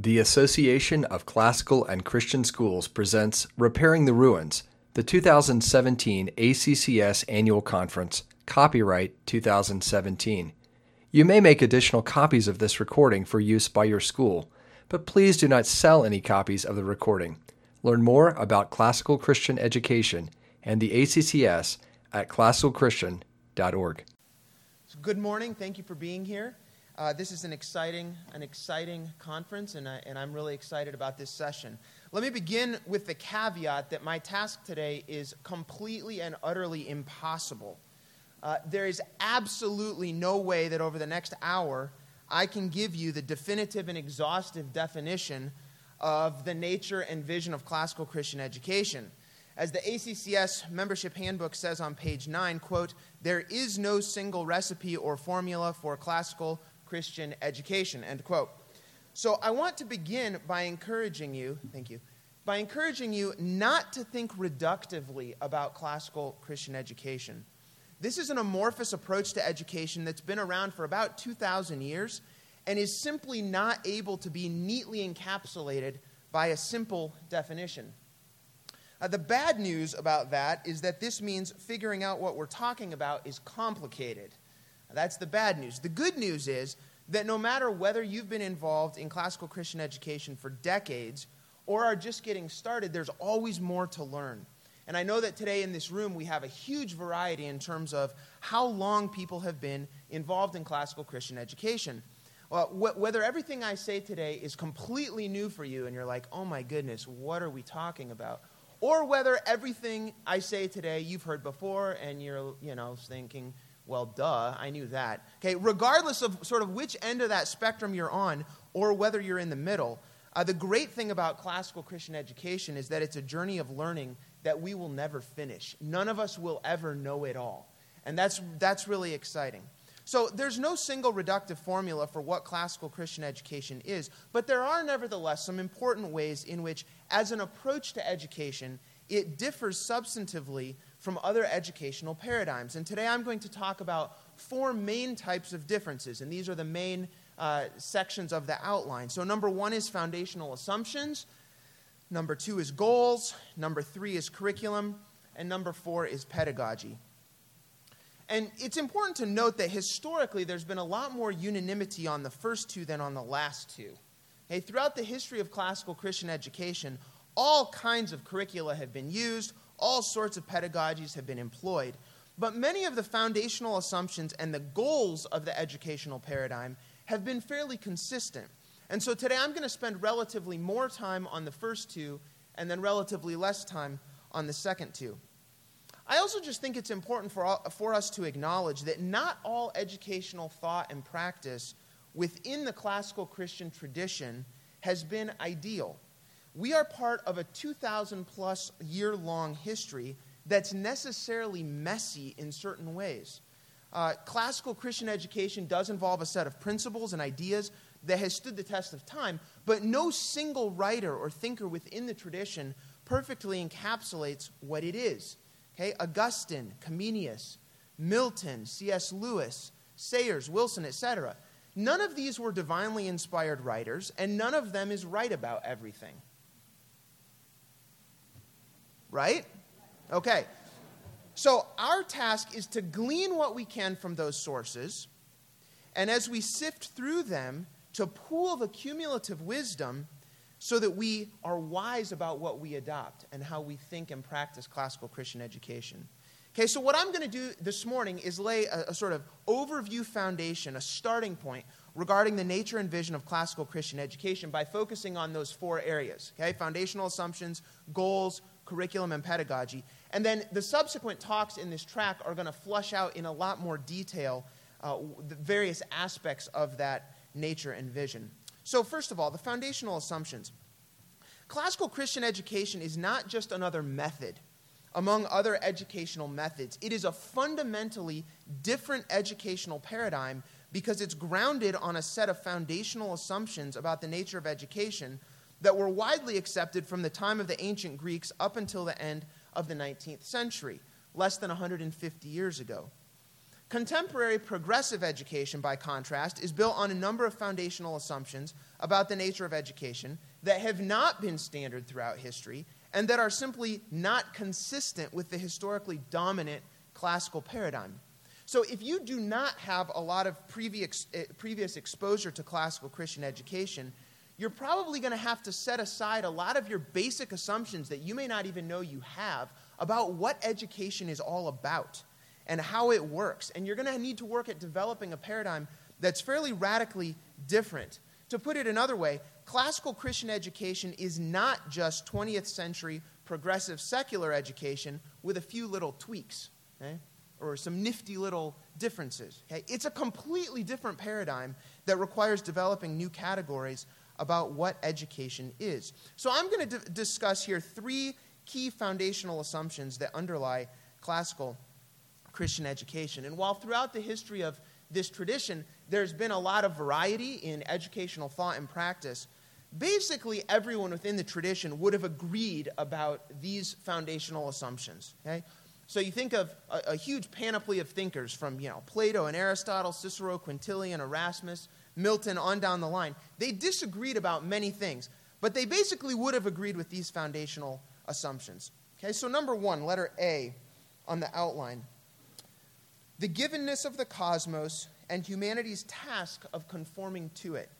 The Association of Classical and Christian Schools presents Repairing the Ruins, the 2017 ACCS Annual Conference, copyright 2017. You may make additional copies of this recording for use by your school, but please do not sell any copies of the recording. Learn more about classical Christian education and the ACCS at classicalchristian.org. So good morning. Thank you for being here. This is an exciting conference, and I'm really excited about this session. Let me begin with the caveat that my task today is completely and utterly impossible. There is absolutely no way that over the next hour I can give you the definitive and exhaustive definition of the nature and vision of classical Christian education. As the ACCS membership handbook says on page 9, quote, "There is no single recipe or formula for classical Christian education," end quote. So I want to begin by encouraging you, not to think reductively about classical Christian education. This is an amorphous approach to education that's been around for about 2,000 years and is simply not able to be neatly encapsulated by a simple definition. The bad news about that is that this means figuring out what we're talking about is complicated. That's the bad news. The good news is that no matter whether you've been involved in classical Christian education for decades or are just getting started, there's always more to learn. And I know that today in this room we have a huge variety in terms of how long people have been involved in classical Christian education. Whether everything I say today is completely new for you and you're like, oh my goodness, what are we talking about? Or whether everything I say today you've heard before and you're, thinking, well, duh, I knew that. Okay, regardless of sort of which end of that spectrum you're on or whether you're in the middle, the great thing about classical Christian education is that it's a journey of learning that we will never finish. None of us will ever know it all. And that's really exciting. So there's no single reductive formula for what classical Christian education is, but there are nevertheless some important ways in which, as an approach to education, it differs substantively from other educational paradigms. And today I'm going to talk about four main types of differences, and these are the main sections of the outline. So number one is foundational assumptions, number two is goals, number three is curriculum, and number four is pedagogy. And it's important to note that historically there's been a lot more unanimity on the first two than on the last two. Okay, throughout the history of classical Christian education, all kinds of curricula have been used, all sorts of pedagogies have been employed, but many of the foundational assumptions and the goals of the educational paradigm have been fairly consistent. And so today I'm going to spend relatively more time on the first two and then relatively less time on the second two. I also just think it's important for us to acknowledge that not all educational thought and practice within the classical Christian tradition has been ideal. We are part of a 2,000-plus year-long history that's necessarily messy in certain ways. Classical Christian education does involve a set of principles and ideas that has stood the test of time, but no single writer or thinker within the tradition perfectly encapsulates what it is. Okay, Augustine, Comenius, Milton, C.S. Lewis, Sayers, Wilson, etc. None of these were divinely inspired writers, and none of them is right about everything. Right? Okay. So our task is to glean what we can from those sources, and as we sift through them, to pool the cumulative wisdom so that we are wise about what we adopt and how we think and practice classical Christian education. Okay, so what I'm going to do this morning is lay a sort of overview foundation, a starting point regarding the nature and vision of classical Christian education by focusing on those four areas. Okay, foundational assumptions, goals, curriculum, and pedagogy. And then the subsequent talks in this track are going to flush out in a lot more detail the various aspects of that nature and vision. So first of all, the foundational assumptions. Classical Christian education is not just another method among other educational methods. It is a fundamentally different educational paradigm because it's grounded on a set of foundational assumptions about the nature of education that were widely accepted from the time of the ancient Greeks up until the end of the 19th century, less than 150 years ago. Contemporary progressive education, by contrast, is built on a number of foundational assumptions about the nature of education that have not been standard throughout history and that are simply not consistent with the historically dominant classical paradigm. So if you do not have a lot of previous exposure to classical Christian education, you're probably going to have to set aside a lot of your basic assumptions that you may not even know you have about what education is all about and how it works. And you're going to need to work at developing a paradigm that's fairly radically different. To put it another way, classical Christian education is not just 20th century progressive secular education with a few little tweaks, okay, or some nifty little differences. Okay? It's a completely different paradigm that requires developing new categories about what education is. So I'm going to discuss here three key foundational assumptions that underlie classical Christian education. And while throughout the history of this tradition, there's been a lot of variety in educational thought and practice, basically everyone within the tradition would have agreed about these foundational assumptions. Okay? So you think of a huge panoply of thinkers from Plato and Aristotle, Cicero, Quintilian, Erasmus, Milton, on down the line. They disagreed about many things, but they basically would have agreed with these foundational assumptions. Okay, so number one, letter A on the outline. The givenness of the cosmos and humanity's task of conforming to it.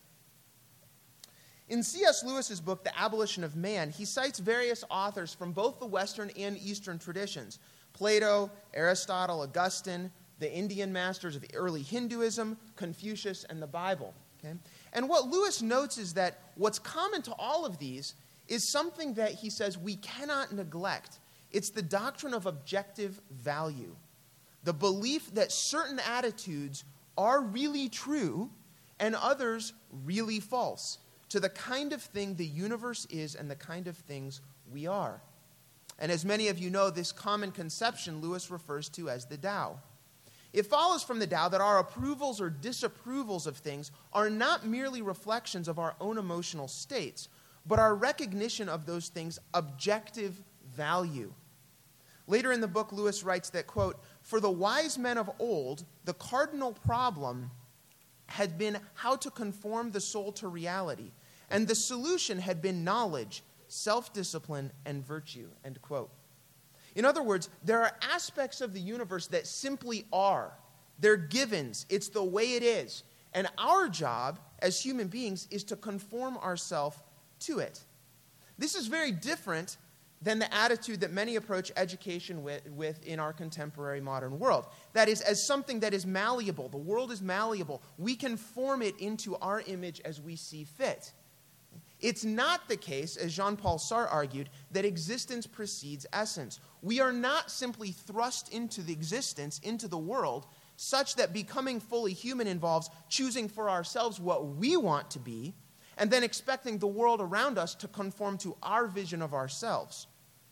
In C.S. Lewis's book, The Abolition of Man, he cites various authors from both the Western and Eastern traditions: Plato, Aristotle, Augustine, the Indian masters of early Hinduism, Confucius, and the Bible. Okay? And what Lewis notes is that what's common to all of these is something that he says we cannot neglect. It's the doctrine of objective value. The belief that certain attitudes are really true and others really false to the kind of thing the universe is and the kind of things we are. And as many of you know, this common conception Lewis refers to as the Tao. It follows from the Tao that our approvals or disapprovals of things are not merely reflections of our own emotional states, but our recognition of those things' objective value. Later in the book, Lewis writes that, quote, "For the wise men of old, the cardinal problem had been how to conform the soul to reality, and the solution had been knowledge, self-discipline, and virtue," end quote. In other words, there are aspects of the universe that simply are. They're givens. It's the way it is. And our job as human beings is to conform ourselves to it. This is very different than the attitude that many approach education with in our contemporary modern world. That is, as something that is malleable. The world is malleable. We can form it into our image as we see fit. It's not the case, as Jean-Paul Sartre argued, that existence precedes essence. We are not simply thrust into the existence, into the world, such that becoming fully human involves choosing for ourselves what we want to be, and then expecting the world around us to conform to our vision of ourselves.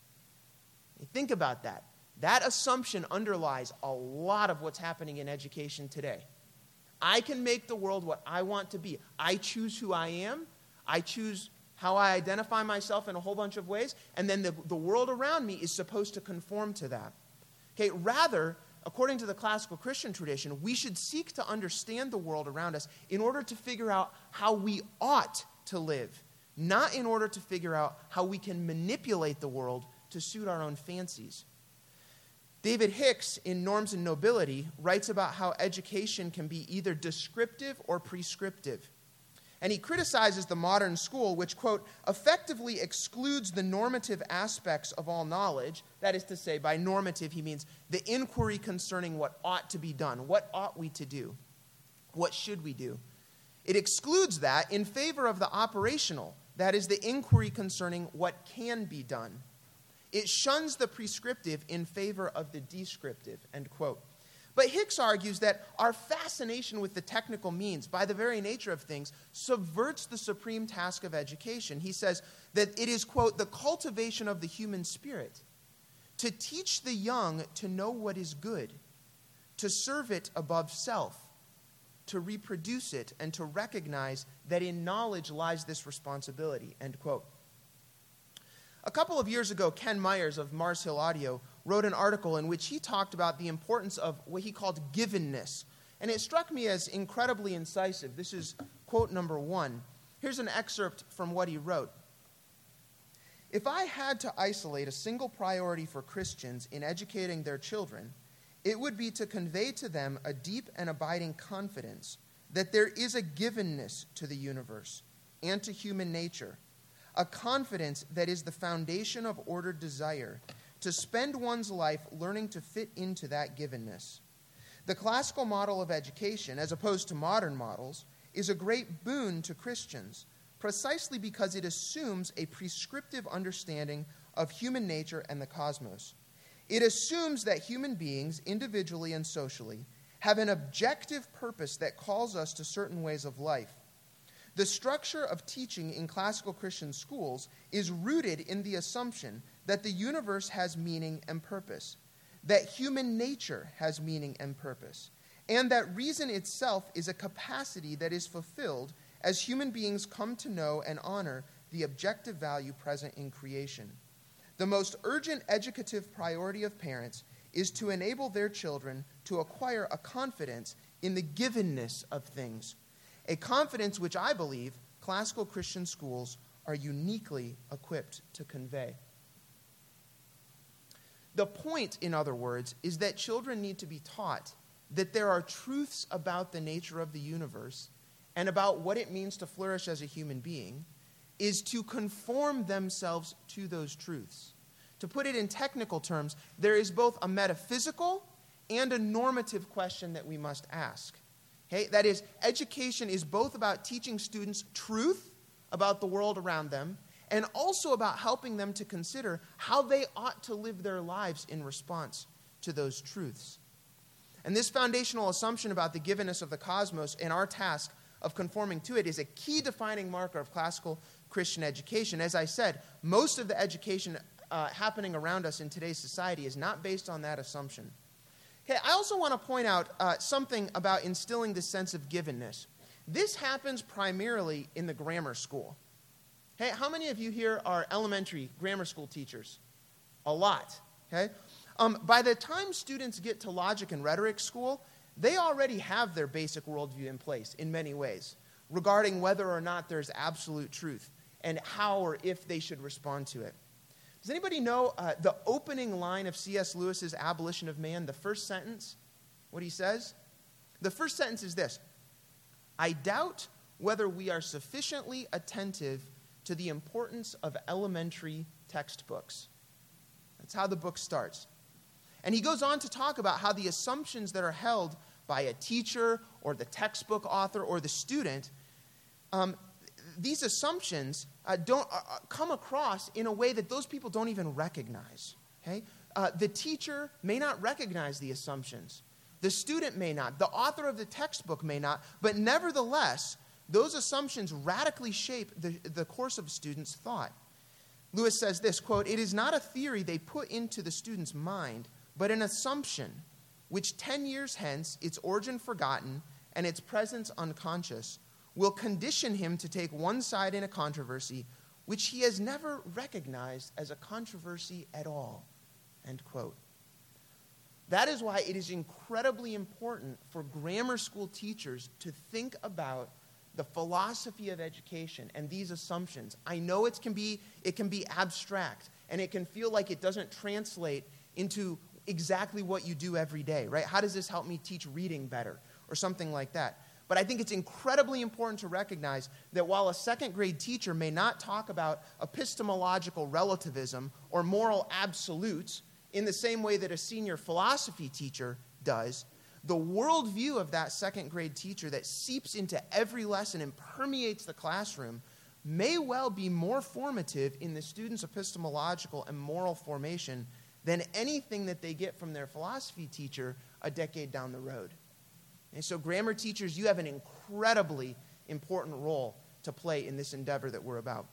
Think about that. That assumption underlies a lot of what's happening in education today. I can make the world what I want to be. I choose who I am. I choose how I identify myself in a whole bunch of ways, and then the world around me is supposed to conform to that. Okay, rather, according to the classical Christian tradition, we should seek to understand the world around us in order to figure out how we ought to live, not in order to figure out how we can manipulate the world to suit our own fancies. David Hicks, in Norms and Nobility, writes about how education can be either descriptive or prescriptive. And he criticizes the modern school, which, quote, effectively excludes the normative aspects of all knowledge. That is to say, by normative, he means the inquiry concerning what ought to be done. What ought we to do? What should we do? It excludes that in favor of the operational. That is, the inquiry concerning what can be done. It shuns the prescriptive in favor of the descriptive, end quote. But Hicks argues that our fascination with the technical means, by the very nature of things, subverts the supreme task of education. He says that it is, quote, the cultivation of the human spirit, to teach the young to know what is good, to serve it above self, to reproduce it, and to recognize that in knowledge lies this responsibility, end quote. A couple of years ago, Ken Myers of Mars Hill Audio wrote an article in which he talked about the importance of what he called givenness. And it struck me as incredibly incisive. This is quote number 1. Here's an excerpt from what he wrote. If I had to isolate a single priority for Christians in educating their children, it would be to convey to them a deep and abiding confidence that there is a givenness to the universe and to human nature, a confidence that is the foundation of ordered desire, to spend one's life learning to fit into that givenness. The classical model of education, as opposed to modern models, is a great boon to Christians, precisely because it assumes a prescriptive understanding of human nature and the cosmos. It assumes that human beings, individually and socially, have an objective purpose that calls us to certain ways of life. The structure of teaching in classical Christian schools is rooted in the assumption that the universe has meaning and purpose, that human nature has meaning and purpose, and that reason itself is a capacity that is fulfilled as human beings come to know and honor the objective value present in creation. The most urgent educative priority of parents is to enable their children to acquire a confidence in the givenness of things, a confidence which I believe classical Christian schools are uniquely equipped to convey. The point, in other words, is that children need to be taught that there are truths about the nature of the universe and about what it means to flourish as a human being, is to conform themselves to those truths. To put it in technical terms, there is both a metaphysical and a normative question that we must ask. Okay? That is, education is both about teaching students truth about the world around them and also about helping them to consider how they ought to live their lives in response to those truths. And this foundational assumption about the givenness of the cosmos and our task of conforming to it is a key defining marker of classical Christian education. As I said, most of the education happening around us in today's society is not based on that assumption. Okay, I also want to point out something about instilling this sense of givenness. This happens primarily in the grammar school. Hey, how many of you here are elementary grammar school teachers? A lot. Okay. By the time students get to logic and rhetoric school, they already have their basic worldview in place in many ways regarding whether or not there's absolute truth and how or if they should respond to it. Does anybody know the opening line of C.S. Lewis's Abolition of Man, the first sentence? What he says? The first sentence is this: I doubt whether we are sufficiently attentive to the importance of elementary textbooks. That's how the book starts. And he goes on to talk about how the assumptions that are held by a teacher or the textbook author or the student, these assumptions don't come across in a way that those people don't even recognize. Okay? The teacher may not recognize the assumptions. The student may not. The author of the textbook may not. But nevertheless, those assumptions radically shape the course of a student's thought. Lewis says this, quote, "It is not a theory they put into the student's mind, but an assumption which 10 years hence, its origin forgotten and its presence unconscious, will condition him to take one side in a controversy which he has never recognized as a controversy at all." End quote. That is why it is incredibly important for grammar school teachers to think about the philosophy of education and these assumptions. I know it can be abstract, and it can feel like it doesn't translate into exactly what you do every day, right? How does this help me teach reading better or something like that? But I think it's incredibly important to recognize that while a second grade teacher may not talk about epistemological relativism or moral absolutes in the same way that a senior philosophy teacher does, the worldview of that second grade teacher that seeps into every lesson and permeates the classroom may well be more formative in the student's epistemological and moral formation than anything that they get from their philosophy teacher a decade down the road. And so grammar teachers, you have an incredibly important role to play in this endeavor that we're about.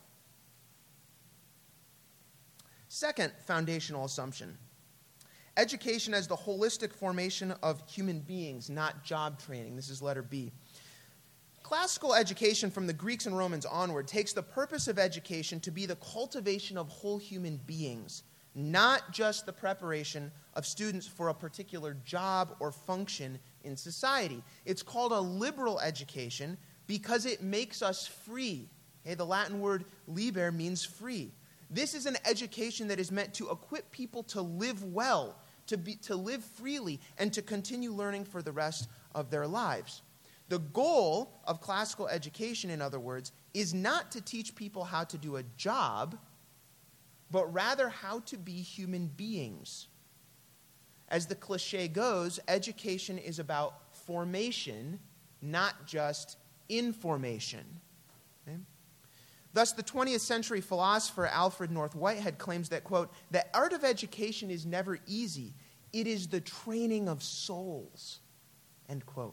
Second foundational assumption: education as the holistic formation of human beings, not job training. This is letter B. Classical education from the Greeks and Romans onward takes the purpose of education to be the cultivation of whole human beings, not just the preparation of students for a particular job or function in society. It's called a liberal education because it makes us free. Okay, the Latin word liber means free. This is an education that is meant to equip people to live well, to live freely, and to continue learning for the rest of their lives. The goal of classical education, in other words, is not to teach people how to do a job, but rather how to be human beings. As the cliche goes, education is about formation, not just information. Okay? Thus, the 20th century philosopher Alfred North Whitehead claims that, quote, the art of education is never easy. It is the training of souls, end quote.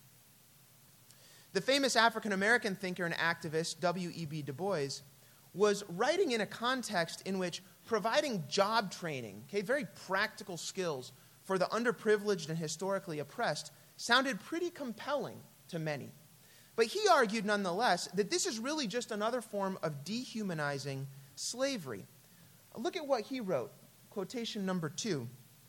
The famous African-American thinker and activist W.E.B. Du Bois was writing in a context in which providing job training, okay, very practical skills for the underprivileged and historically oppressed, sounded pretty compelling to many. But he argued nonetheless that this is really just another form of dehumanizing slavery. Look at what he wrote, quotation number 2.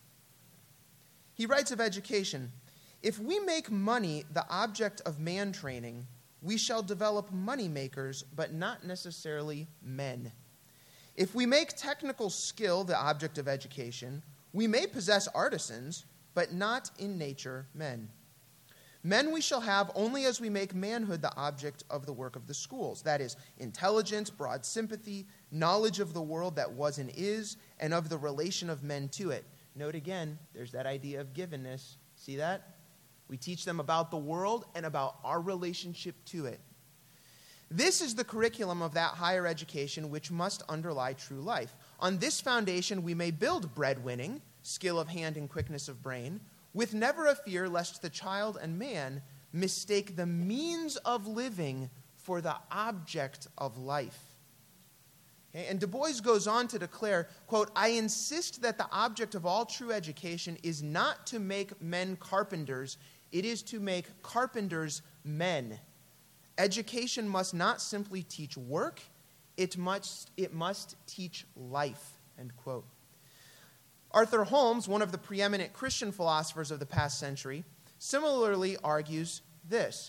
He writes of education, if we make money the object of man training, we shall develop money makers, but not necessarily men. If we make technical skill the object of education, we may possess artisans, but not in nature men. Men we shall have only as we make manhood the object of the work of the schools. That is, intelligence, broad sympathy, knowledge of the world that was and is, and of the relation of men to it. Note again, there's that idea of givenness. See that? We teach them about the world and about our relationship to it. This is the curriculum of that higher education which must underlie true life. On this foundation we may build breadwinning, skill of hand and quickness of brain, with never a fear lest the child and man mistake the means of living for the object of life. Okay? And Du Bois goes on to declare, quote, I insist that the object of all true education is not to make men carpenters, it is to make carpenters men. Education must not simply teach work, it must teach life, end quote. Arthur Holmes, one of the preeminent Christian philosophers of the past century, similarly argues this.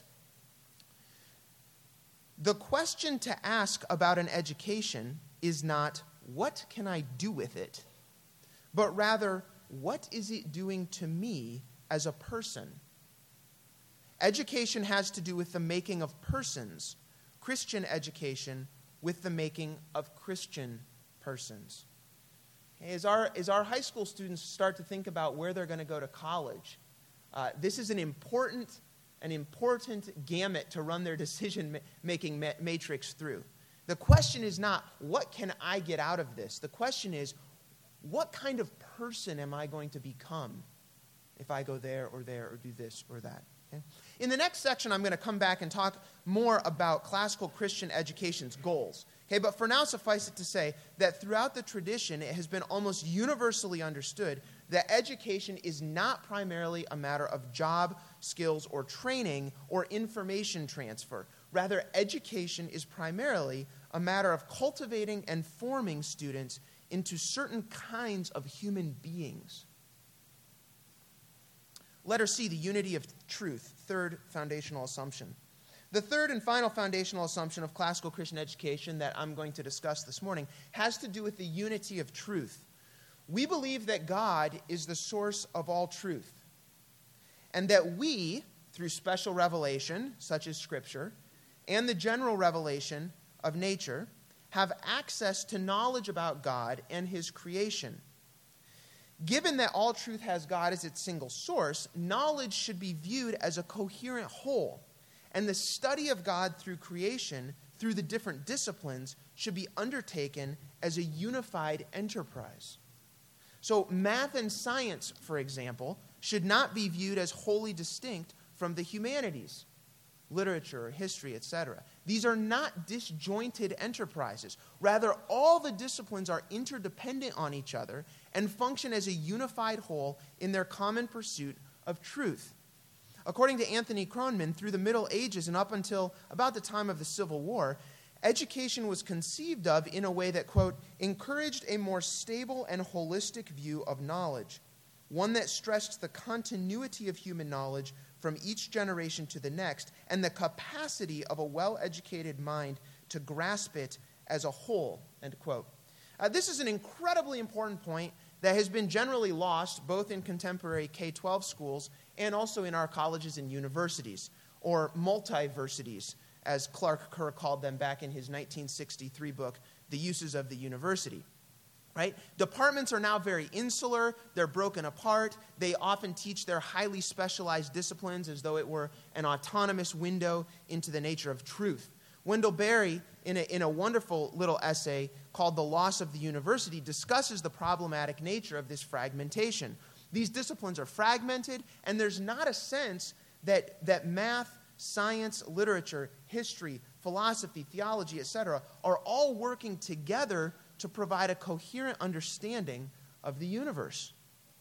The question to ask about an education is not, what can I do with it? But rather, what is it doing to me as a person? Education has to do with the making of persons. Christian education with the making of Christian persons. As our high school students start to think about where they're going to go to college, this is an important gamut to run their decision-making matrix through. The question is not, what can I get out of this? The question is, what kind of person am I going to become if I go there or do this or that? Okay? In the next section, I'm going to come back and talk more about classical Christian education's goals. Okay, but for now, suffice it to say that throughout the tradition, it has been almost universally understood that education is not primarily a matter of job, skills, or training, or information transfer. Rather, education is primarily a matter of cultivating and forming students into certain kinds of human beings. Letter C, the unity of truth, third foundational assumption. The third and final foundational assumption of classical Christian education that I'm going to discuss this morning has to do with the unity of truth. We believe that God is the source of all truth, and that we, through special revelation, such as Scripture, and the general revelation of nature, have access to knowledge about God and His creation. Given that all truth has God as its single source, knowledge should be viewed as a coherent whole. And the study of God through creation, through the different disciplines, should be undertaken as a unified enterprise. So math and science, for example, should not be viewed as wholly distinct from the humanities, literature, history, etc. These are not disjointed enterprises. Rather, all the disciplines are interdependent on each other and function as a unified whole in their common pursuit of truth. According to Anthony Kronman, through the Middle Ages and up until about the time of the Civil War, education was conceived of in a way that, quote, encouraged a more stable and holistic view of knowledge, one that stressed the continuity of human knowledge from each generation to the next and the capacity of a well-educated mind to grasp it as a whole, end quote. This is an incredibly important point that has been generally lost both in contemporary K-12 schools and also in our colleges and universities, or multiversities, as Clark Kerr called them back in his 1963 book, The Uses of the University. Right? Departments are now very insular, they're broken apart, they often teach their highly specialized disciplines as though it were an autonomous window into the nature of truth. Wendell Berry, in a wonderful little essay called The Loss of the University, discusses the problematic nature of this fragmentation. These disciplines are fragmented, and there's not a sense that math, science, literature, history, philosophy, theology, etc., are all working together to provide a coherent understanding of the universe.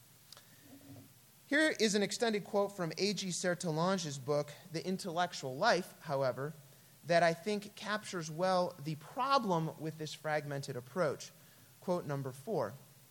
Here is an extended quote from A.G. Sertalange's book, The Intellectual Life, however, that I think captures well the problem with this fragmented approach. Quote number 4.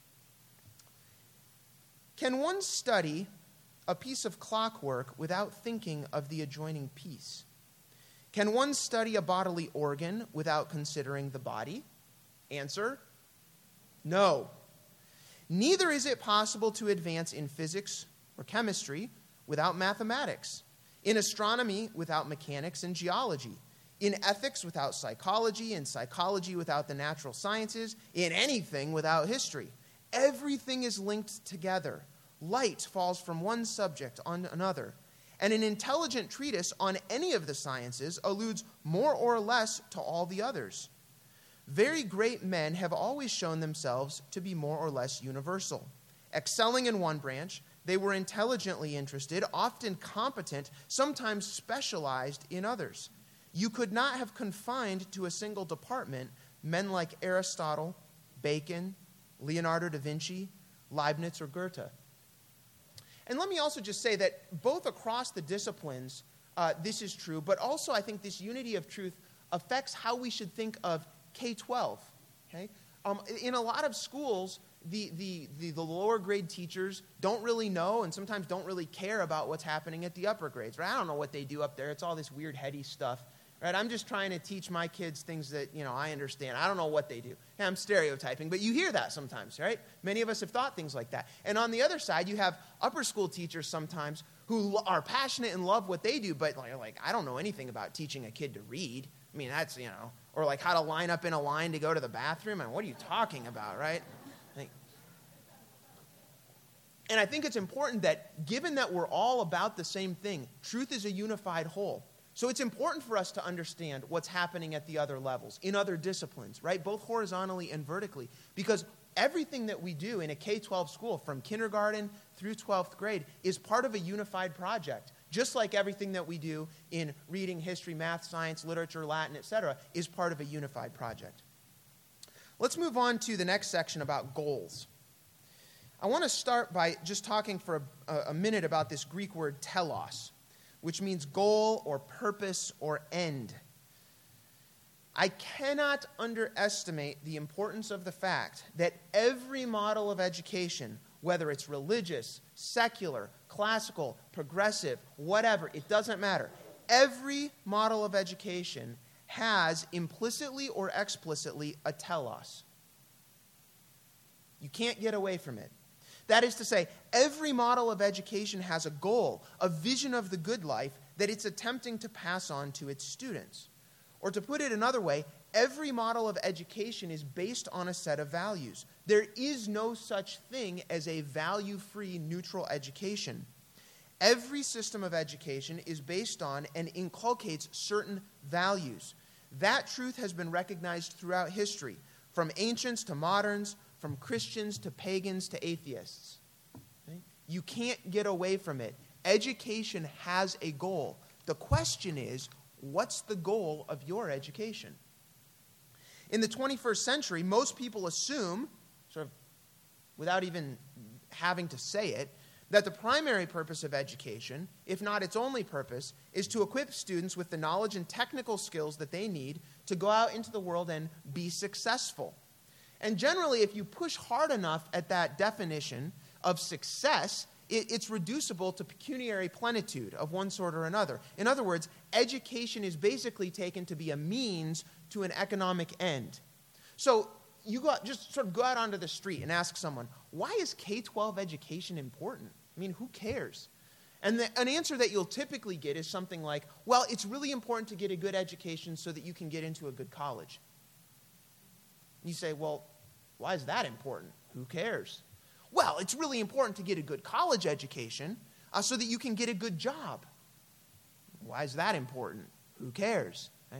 Can one study a piece of clockwork without thinking of the adjoining piece? Can one study a bodily organ without considering the body? Answer, no. Neither is it possible to advance in physics or chemistry without mathematics, in astronomy without mechanics and geology, in ethics without psychology, in psychology without the natural sciences, in anything without history. Everything is linked together. Light falls from one subject on another, and an intelligent treatise on any of the sciences alludes more or less to all the others. Very great men have always shown themselves to be more or less universal. Excelling in one branch, they were intelligently interested, often competent, sometimes specialized in others. You could not have confined to a single department men like Aristotle, Bacon, Leonardo da Vinci, Leibniz, or Goethe. And let me also just say that both across the disciplines, this is true, but also I think this unity of truth affects how we should think of K-12. Okay? In a lot of schools, the lower grade teachers don't really know and sometimes don't really care about what's happening at the upper grades. Right? I don't know what they do up there. It's all this weird heady stuff. Right? I'm just trying to teach my kids things that, I understand. I don't know what they do. Yeah, I'm stereotyping, but you hear that sometimes, right? Many of us have thought things like that. And on the other side, you have upper school teachers sometimes who are passionate and love what they do, but like I don't know anything about teaching a kid to read. I mean, that's, or like how to line up in a line to go to the bathroom. And what are you talking about, right? And I think it's important that given that we're all about the same thing, truth is a unified whole. So it's important for us to understand what's happening at the other levels, in other disciplines, right? Both horizontally and vertically. Because everything that we do in a K-12 school, from kindergarten through 12th grade, is part of a unified project. Just like everything that we do in reading, history, math, science, literature, Latin, etc., is part of a unified project. Let's move on to the next section about goals. I want to start by just talking for a minute about this Greek word telos, which means goal or purpose or end. I cannot underestimate the importance of the fact that every model of education, whether it's religious, secular, classical, progressive, whatever, it doesn't matter. Every model of education has implicitly or explicitly a telos. You can't get away from it. That is to say, every model of education has a goal, a vision of the good life that it's attempting to pass on to its students. Or to put it another way, every model of education is based on a set of values. There is no such thing as a value-free, neutral education. Every system of education is based on and inculcates certain values. That truth has been recognized throughout history, from ancients to moderns, from Christians to pagans to atheists. Okay? You can't get away from it. Education has a goal. The question is, what's the goal of your education? In the 21st century, most people assume, sort of without even having to say it, that the primary purpose of education, if not its only purpose, is to equip students with the knowledge and technical skills that they need to go out into the world and be successful. And generally, if you push hard enough at that definition of success, it's reducible to pecuniary plenitude of one sort or another. In other words, education is basically taken to be a means to an economic end. So just sort of go out onto the street and ask someone, why is K-12 education important? I mean, who cares? And an answer that you'll typically get is something like, well, it's really important to get a good education so that you can get into a good college. You say, well, why is that important? Who cares? Well, it's really important to get a good college education so that you can get a good job. Why is that important? Who cares? Right?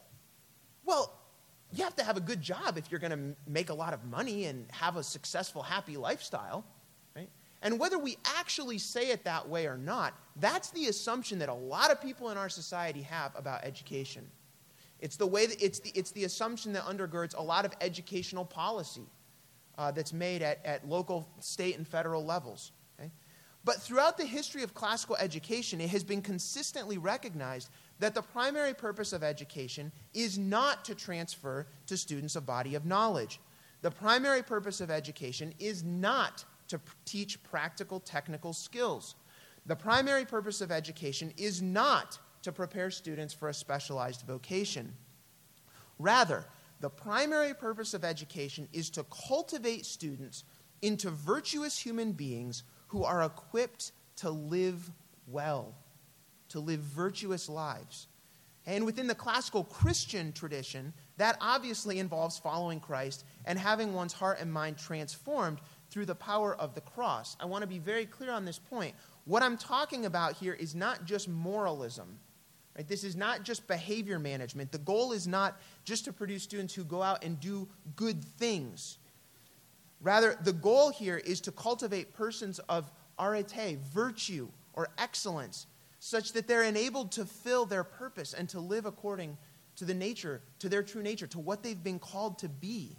Well, you have to have a good job if you're going to make a lot of money and have a successful, happy lifestyle. Right? And whether we actually say it that way or not, that's the assumption that a lot of people in our society have about education. It's the assumption that undergirds a lot of educational policy that's made at local, state, and federal levels. Okay? But throughout the history of classical education, it has been consistently recognized that the primary purpose of education is not to transfer to students a body of knowledge. The primary purpose of education is not to teach practical technical skills. The primary purpose of education is not to prepare students for a specialized vocation. Rather, the primary purpose of education is to cultivate students into virtuous human beings who are equipped to live well, to live virtuous lives. And within the classical Christian tradition, that obviously involves following Christ and having one's heart and mind transformed through the power of the cross. I want to be very clear on this point. What I'm talking about here is not just moralism. Right? This is not just behavior management. The goal is not just to produce students who go out and do good things. Rather, the goal here is to cultivate persons of arete, virtue, or excellence, such that they're enabled to fill their purpose and to live according to their true nature, to what they've been called to be.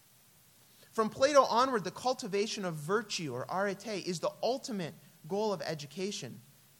From Plato onward, the cultivation of virtue, or arete, is the ultimate goal of education.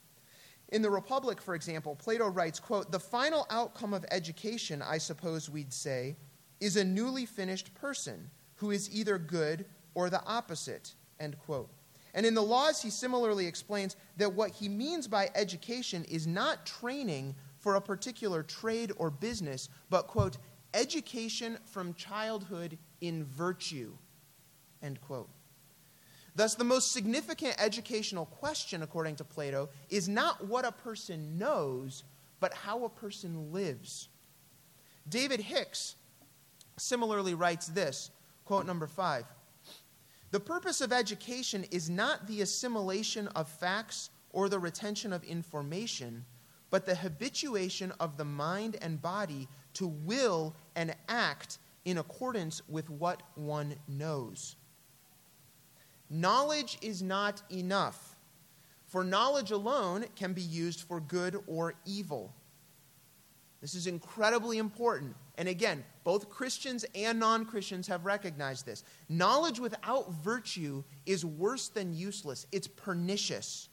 In the Republic, for example, Plato writes, quote, "The final outcome of education, I suppose we'd say, is a newly finished person who is either good or the opposite," end quote. And in the Laws, he similarly explains that what he means by education is not training for a particular trade or business, but, quote, "education from childhood in virtue," end quote. Thus, the most significant educational question, according to Plato, is not what a person knows, but how a person lives. David Hicks similarly writes this, quote number 5, "The purpose of education is not the assimilation of facts or the retention of information, but the habituation of the mind and body to will and act in accordance with what one knows. Knowledge is not enough, for knowledge alone can be used for good or evil." This is incredibly important. And again, both Christians and non-Christians have recognized this. Knowledge without virtue is worse than useless. It's pernicious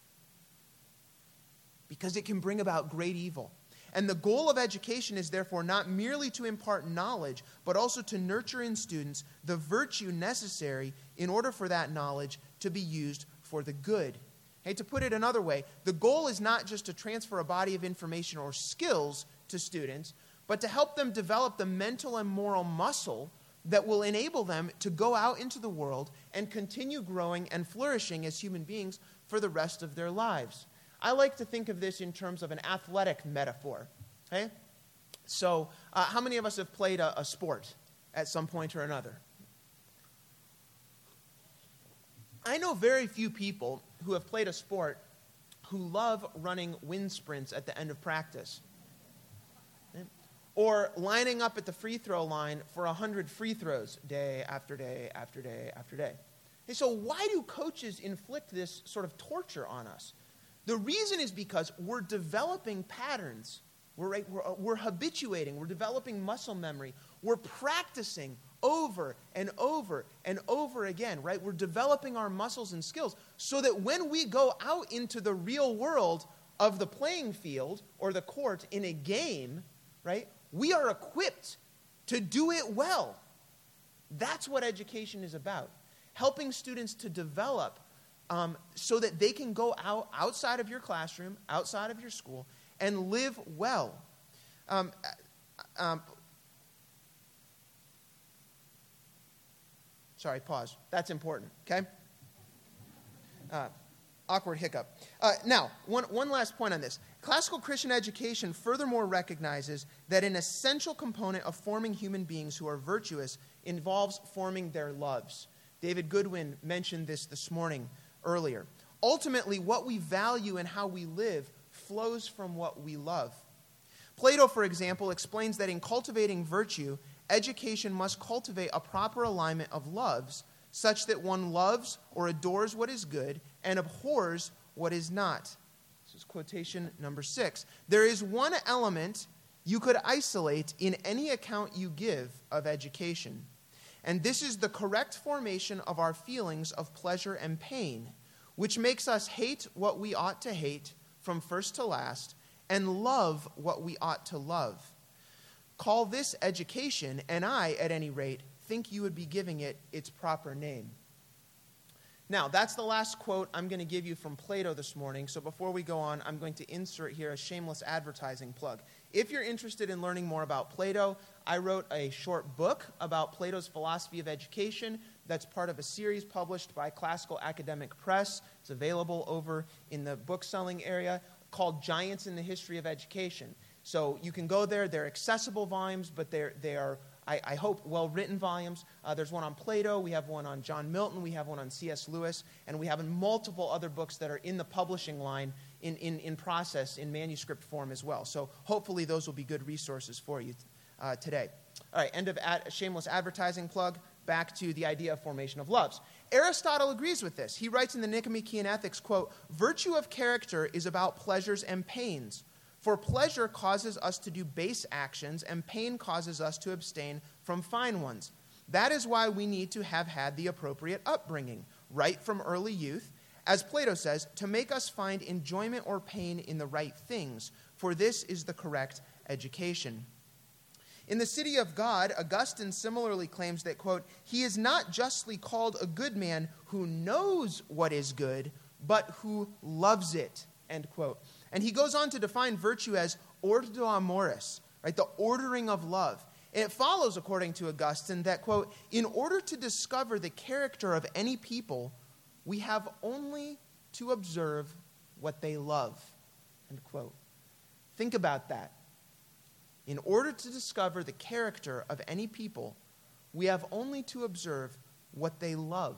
because it can bring about great evil. And the goal of education is therefore not merely to impart knowledge, but also to nurture in students the virtue necessary in order for that knowledge to be used for the good. Hey, to put it another way, the goal is not just to transfer a body of information or skills to students, but to help them develop the mental and moral muscle that will enable them to go out into the world and continue growing and flourishing as human beings for the rest of their lives. I like to think of this in terms of an athletic metaphor. Okay? So, how many of us have played a sport at some point or another? I know very few people who have played a sport who love running wind sprints at the end of practice. Okay? Or lining up at the free throw line for 100 free throws day after day after day after day. Okay, so why do coaches inflict this sort of torture on us? The reason is because we're developing patterns. We're habituating. We're developing muscle memory. We're practicing over and over and over again, right? We're developing our muscles and skills so that when we go out into the real world of the playing field or the court in a game, right, we are equipped to do it well. That's what education is about. Helping students to develop so that they can go outside of your classroom, outside of your school, and live well. Sorry, pause. That's important, okay? Awkward hiccup. Now, one last point on this. Classical Christian education furthermore recognizes that an essential component of forming human beings who are virtuous involves forming their loves. David Goodwin mentioned this morning earlier. Ultimately, what we value and how we live flows from what we love. Plato, for example, explains that in cultivating virtue, education must cultivate a proper alignment of loves, such that one loves or adores what is good and abhors what is not. This is quotation number 6. There is one element you could isolate in any account you give of education, and this is the correct formation of our feelings of pleasure and pain, which makes us hate what we ought to hate from first to last and love what we ought to love. Call this education, and I, at any rate, think you would be giving it its proper name. Now, that's the last quote I'm going to give you from Plato this morning. So before we go on, I'm going to insert here a shameless advertising plug. If you're interested in learning more about Plato, I wrote a short book about Plato's philosophy of education that's part of a series published by Classical Academic Press. It's available over in the book-selling area, called Giants in the History of Education. So you can go there. They're accessible volumes, but they are, I hope, well-written volumes. There's one on Plato. We have one on John Milton. We have one on C.S. Lewis. And we have multiple other books that are in the publishing line in process, in manuscript form as well. So hopefully those will be good resources for you today. All right, end of shameless advertising plug. Back to the idea of formation of loves. Aristotle agrees with this. He writes in the Nicomachean Ethics, quote, "Virtue of character is about pleasures and pains. For pleasure causes us to do base actions, and pain causes us to abstain from fine ones. That is why we need to have had the appropriate upbringing, right from early youth, as Plato says, to make us find enjoyment or pain in the right things, for this is the correct education." In The City of God, Augustine similarly claims that, quote, "He is not justly called a good man who knows what is good, but who loves it," end quote. And he goes on to define virtue as ordo amoris, right, the ordering of love. And it follows, according to Augustine, that, quote, "In order to discover the character of any people, we have only to observe what they love," end quote. Think about that. In order to discover the character of any people, we have only to observe what they love.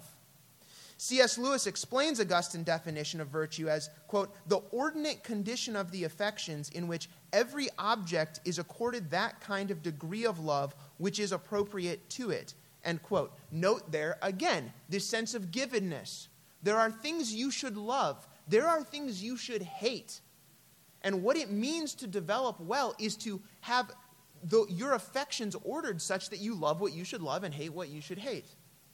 C.S. Lewis explains Augustine's definition of virtue as, quote, "the ordinate condition of the affections in which every object is accorded that kind of degree of love which is appropriate to it," end quote. Note there, again, this sense of givenness. There are things you should love. There are things you should hate. And what it means to develop well is to have your affections ordered such that you love what you should love and hate what you should hate.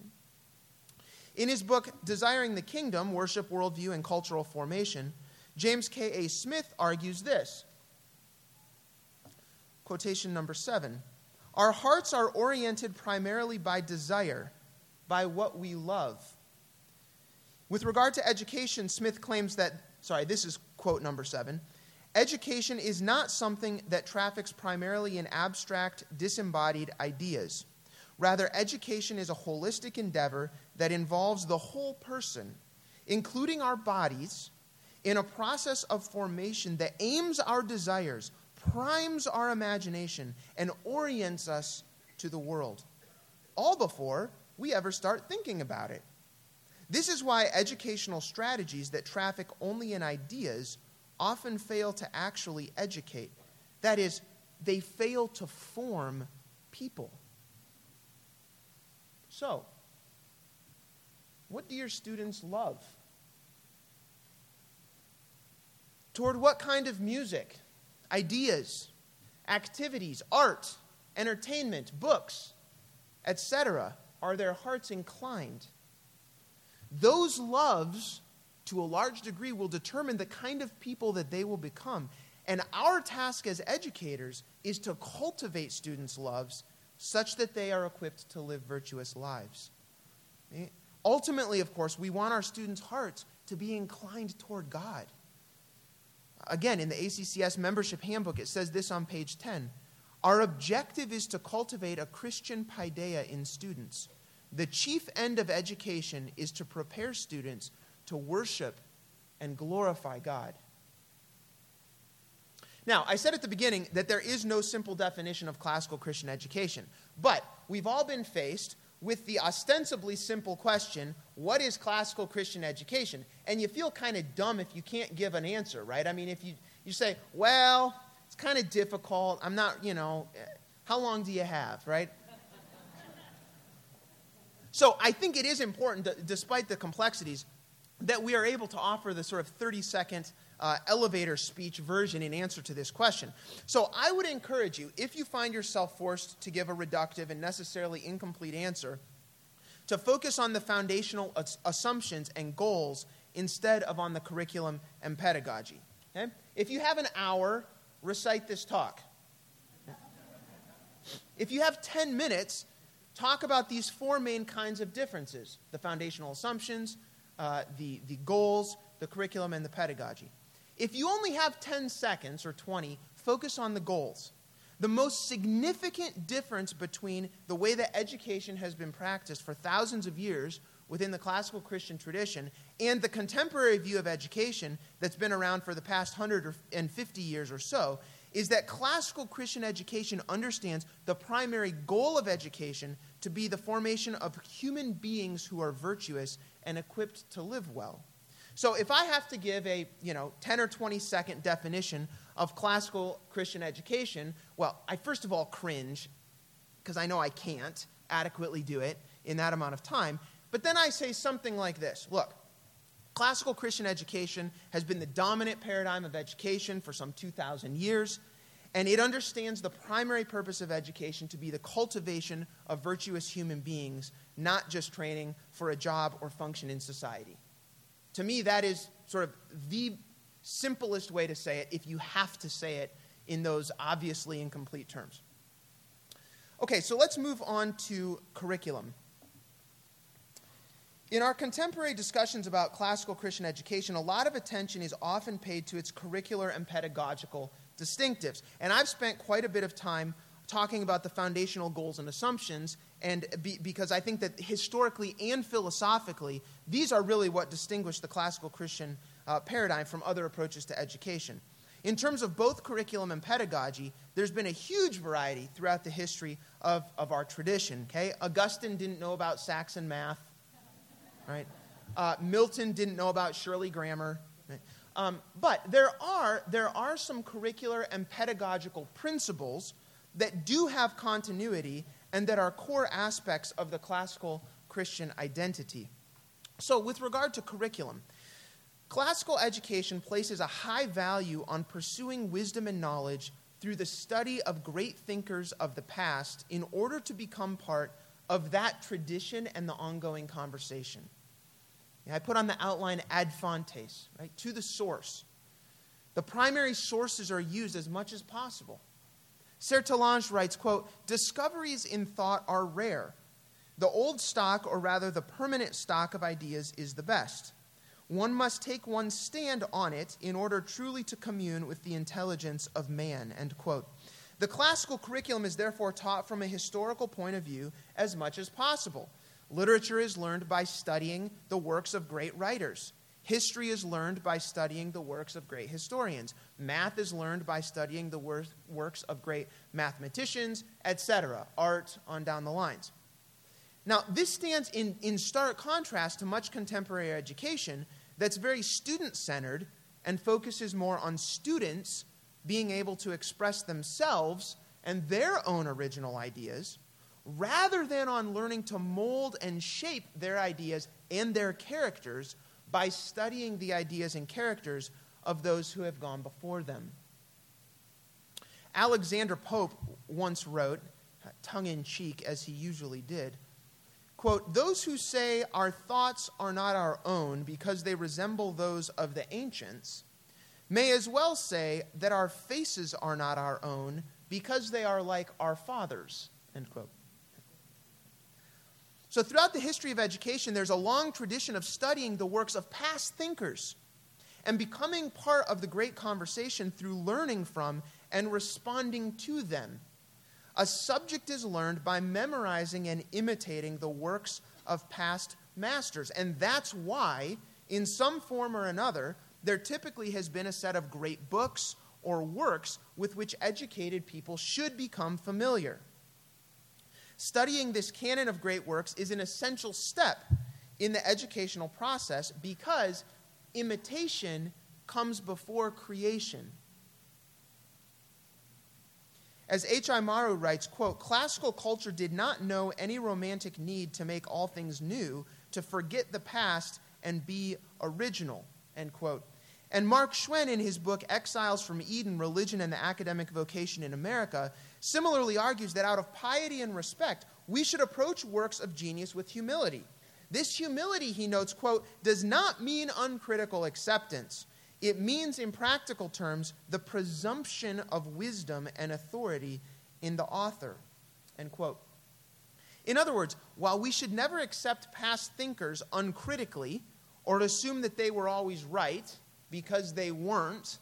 In his book, Desiring the Kingdom, Worship, Worldview, and Cultural Formation, James K.A. Smith argues this. Quotation number 7. "Our hearts are oriented primarily by desire, by what we love." With regard to education, Smith claims that, this is quote number 7, "Education is not something that traffics primarily in abstract, disembodied ideas. Rather, education is a holistic endeavor that involves the whole person, including our bodies, in a process of formation that aims our desires, primes our imagination, and orients us to the world, all before we ever start thinking about it. This is why educational strategies that traffic only in ideas often fail to actually educate. That is, they fail to form people." So, what do your students love? Toward what kind of music, ideas, activities, art, entertainment, books etc.? Are their hearts inclined? Those loves, to a large degree, will determine the kind of people that they will become. And our task as educators is to cultivate students' loves such that they are equipped to live virtuous lives. Ultimately, of course, we want our students' hearts to be inclined toward God. Again, in the ACCS membership handbook, it says this on page 10. Our objective is to cultivate a Christian paideia in students. The chief end of education is to prepare students to worship and glorify God. Now, I said at the beginning that there is no simple definition of classical Christian education, but we've all been faced with the ostensibly simple question, what is classical Christian education? And you feel kind of dumb if you can't give an answer, right? I mean, if you say, well, it's kind of difficult, I'm not, how long do you have, right? So I think it is important, despite the complexities, that we are able to offer the sort of 30-second elevator speech version in answer to this question. So I would encourage you, if you find yourself forced to give a reductive and necessarily incomplete answer, to focus on the foundational assumptions and goals instead of on the curriculum and pedagogy. Okay? If you have an hour, recite this talk. If you have 10 minutes, talk about these four main kinds of differences: the foundational assumptions, the goals, the curriculum, and the pedagogy. If you only have 10 seconds or 20, focus on the goals. The most significant difference between the way that education has been practiced for thousands of years within the classical Christian tradition and the contemporary view of education that's been around for the past 150 years or so is that classical Christian education understands the primary goal of education to be the formation of human beings who are virtuous and equipped to live well. So if I have to give a 10 or 20 second definition of classical Christian education, well, I first of all cringe because I know I can't adequately do it in that amount of time. But then I say something like this. Look, classical Christian education has been the dominant paradigm of education for some 2,000 years, and it understands the primary purpose of education to be the cultivation of virtuous human beings, not just training for a job or function in society. To me, that is sort of the simplest way to say it if you have to say it in those obviously incomplete terms. Okay, so let's move on to curriculum. In our contemporary discussions about classical Christian education, a lot of attention is often paid to its curricular and pedagogical distinctives. And I've spent quite a bit of time talking about the foundational goals and assumptions, and because I think that historically and philosophically, these are really what distinguish the classical Christian paradigm from other approaches to education. In terms of both curriculum and pedagogy, there's been a huge variety throughout the history of our tradition. Okay? Augustine didn't know about Saxon math, right? Milton didn't know about Shirley grammar. Right? But there are some curricular and pedagogical principles that do have continuity and that are core aspects of the classical Christian identity. So with regard to curriculum, classical education places a high value on pursuing wisdom and knowledge through the study of great thinkers of the past in order to become part of that tradition and the ongoing conversation. I put on the outline ad fontes, right, to the source. The primary sources are used as much as possible. Sertalange writes, quote, "Discoveries in thought are rare. The old stock, or rather the permanent stock of ideas, is the best. One must take one's stand on it in order truly to commune with the intelligence of man," end quote. The classical curriculum is therefore taught from a historical point of view as much as possible. Literature is learned by studying the works of great writers. History is learned by studying the works of great historians. Math is learned by studying the works of great mathematicians, etc. Art, on down the lines. Now, this stands in stark contrast to much contemporary education that's very student-centered and focuses more on students being able to express themselves and their own original ideas, rather than on learning to mold and shape their ideas and their characters by studying the ideas and characters of those who have gone before them. Alexander Pope once wrote tongue-in-cheek, as he usually did. Quote, "Those who say our thoughts are not our own because they resemble those of the ancients may as well say that our faces are not our own because they are like our fathers." End quote. So throughout the history of education, there's a long tradition of studying the works of past thinkers and becoming part of the great conversation through learning from and responding to them. A subject is learned by memorizing and imitating the works of past masters. And that's why, in some form or another, there typically has been a set of great books or works with which educated people should become familiar. Studying this canon of great works is an essential step in the educational process because imitation comes before creation. As H.I. Maru writes, quote, "Classical culture did not know any romantic need to make all things new, to forget the past and be original," end quote. And Mark Schwen, in his book Exiles from Eden, Religion and the Academic Vocation in America, similarly argues that out of piety and respect, we should approach works of genius with humility. This humility, he notes, quote, "does not mean uncritical acceptance. It means, in practical terms, the presumption of wisdom and authority in the author," end quote. In other words, while we should never accept past thinkers uncritically or assume that they were always right because they weren't,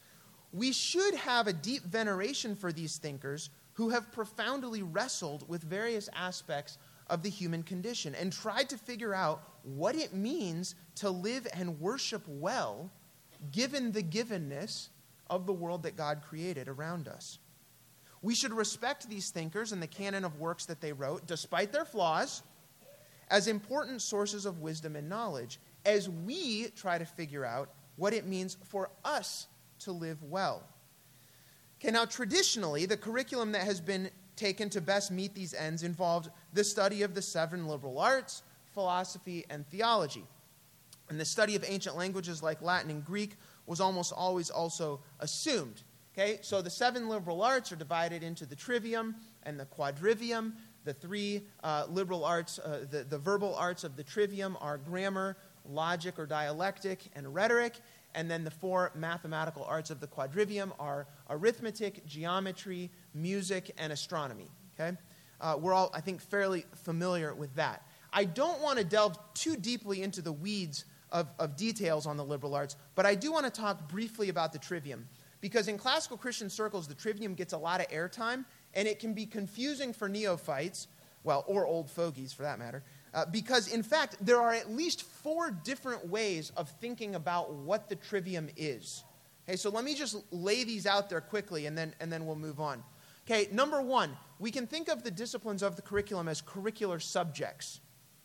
we should have a deep veneration for these thinkers who have profoundly wrestled with various aspects of the human condition and tried to figure out what it means to live and worship well given the givenness of the world that God created around us. We should respect these thinkers and the canon of works that they wrote, despite their flaws, as important sources of wisdom and knowledge, as we try to figure out what it means for us to live well. Okay, now traditionally, the curriculum that has been taken to best meet these ends involved the study of the 7 liberal arts, philosophy, and theology. And the study of ancient languages like Latin and Greek was almost always also assumed. Okay, so the 7 liberal arts are divided into the trivium and the quadrivium. The 3 liberal arts, the verbal arts of the trivium are grammar, logic or dialectic, and rhetoric. And then the 4 mathematical arts of the quadrivium are arithmetic, geometry, music, and astronomy. Okay, we're all, I think, fairly familiar with that. I don't want to delve too deeply into the weeds of details on the liberal arts, but I do want to talk briefly about the trivium. Because in classical Christian circles, the trivium gets a lot of airtime, and it can be confusing for neophytes, well, or old fogies for that matter, because in fact, there are at least 4 different ways of thinking about what the trivium is. Okay, so let me just lay these out there quickly, and then we'll move on. Okay, number 1, we can think of the disciplines of the curriculum as curricular subjects.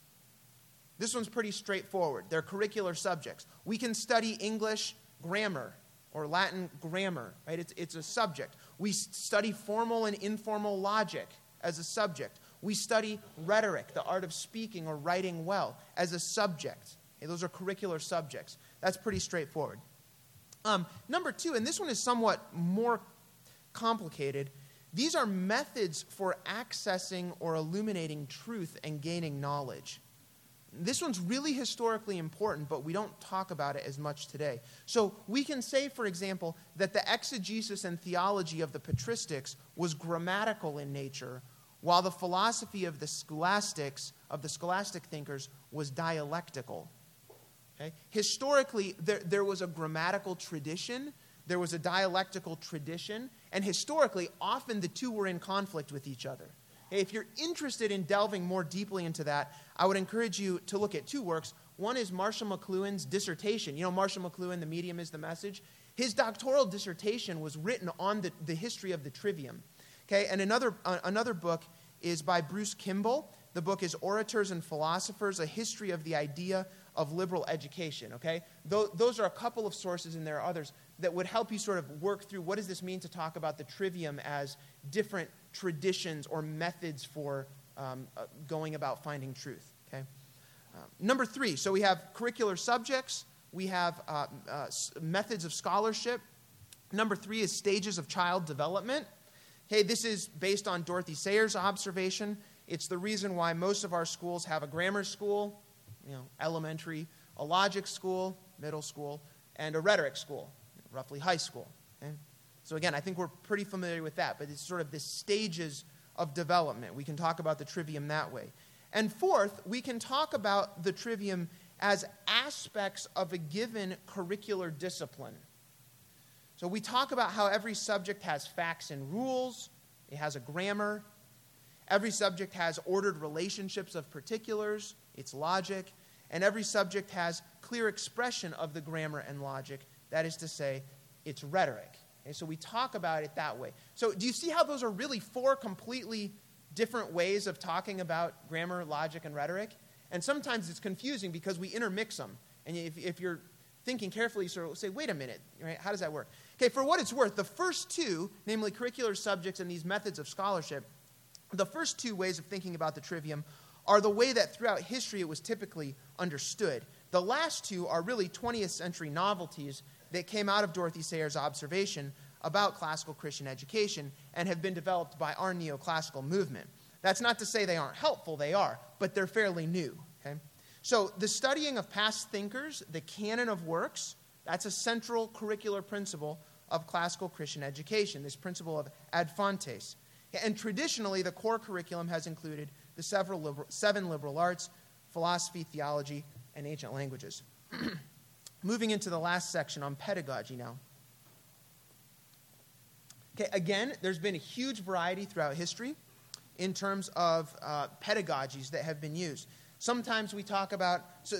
This one's pretty straightforward. They're curricular subjects. We can study English grammar or Latin grammar, right? It's a subject. We study formal and informal logic as a subject. We study rhetoric, the art of speaking or writing well, as a subject. Okay, those are curricular subjects. That's pretty straightforward. Number 2, and this one is somewhat more complicated, these are methods for accessing or illuminating truth and gaining knowledge. This one's really historically important, but we don't talk about it as much today. So we can say, for example, that the exegesis and theology of the patristics was grammatical in nature, while the philosophy of the scholastic thinkers, was dialectical. Okay? Historically, there was a grammatical tradition, there was a dialectical tradition, and historically, often the two were in conflict with each other. If you're interested in delving more deeply into that, I would encourage you to look at 2 works. One is Marshall McLuhan's dissertation. You know Marshall McLuhan, The Medium is the Message? His doctoral dissertation was written on the history of the trivium. Okay, and another book is by Bruce Kimball. The book is Orators and Philosophers, A History of the Idea of Liberal Education. Okay, those are a couple of sources, and there are others that would help you sort of work through what does this mean to talk about the trivium as different traditions or methods for going about finding truth. Okay. Number 3, so we have curricular subjects, we have methods of scholarship. Number 3 is stages of child development. Okay, this is based on Dorothy Sayers' observation. It's the reason why most of our schools have a grammar school, elementary, a logic school, middle school, and a rhetoric school, roughly high school. Okay? So again, I think we're pretty familiar with that, but it's sort of the stages of development. We can talk about the trivium that way. And fourth, we can talk about the trivium as aspects of a given curricular discipline. So we talk about how every subject has facts and rules, it has a grammar. Every subject has ordered relationships of particulars, its logic, and every subject has clear expression of the grammar and logic, that is to say, its rhetoric. Okay, so we talk about it that way. So do you see how those are really four completely different ways of talking about grammar, logic, and rhetoric? And sometimes it's confusing because we intermix them. And if you're thinking carefully, you sort of say, wait a minute, right? How does that work? Okay, for what it's worth, the first two, namely curricular subjects and these methods of scholarship, the first two ways of thinking about the trivium are the way that throughout history it was typically understood. The last two are really 20th century novelties that came out of Dorothy Sayers' observation about classical Christian education and have been developed by our neoclassical movement. That's not to say they aren't helpful, they are, but they're fairly new. Okay? So the studying of past thinkers, the canon of works, that's a central curricular principle of classical Christian education, this principle of ad fontes. And traditionally, the core curriculum has included the seven liberal arts, philosophy, theology, and ancient languages. Moving into the last section on pedagogy now. Okay, again, there's been a huge variety throughout history in terms of pedagogies that have been used. Sometimes we talk about,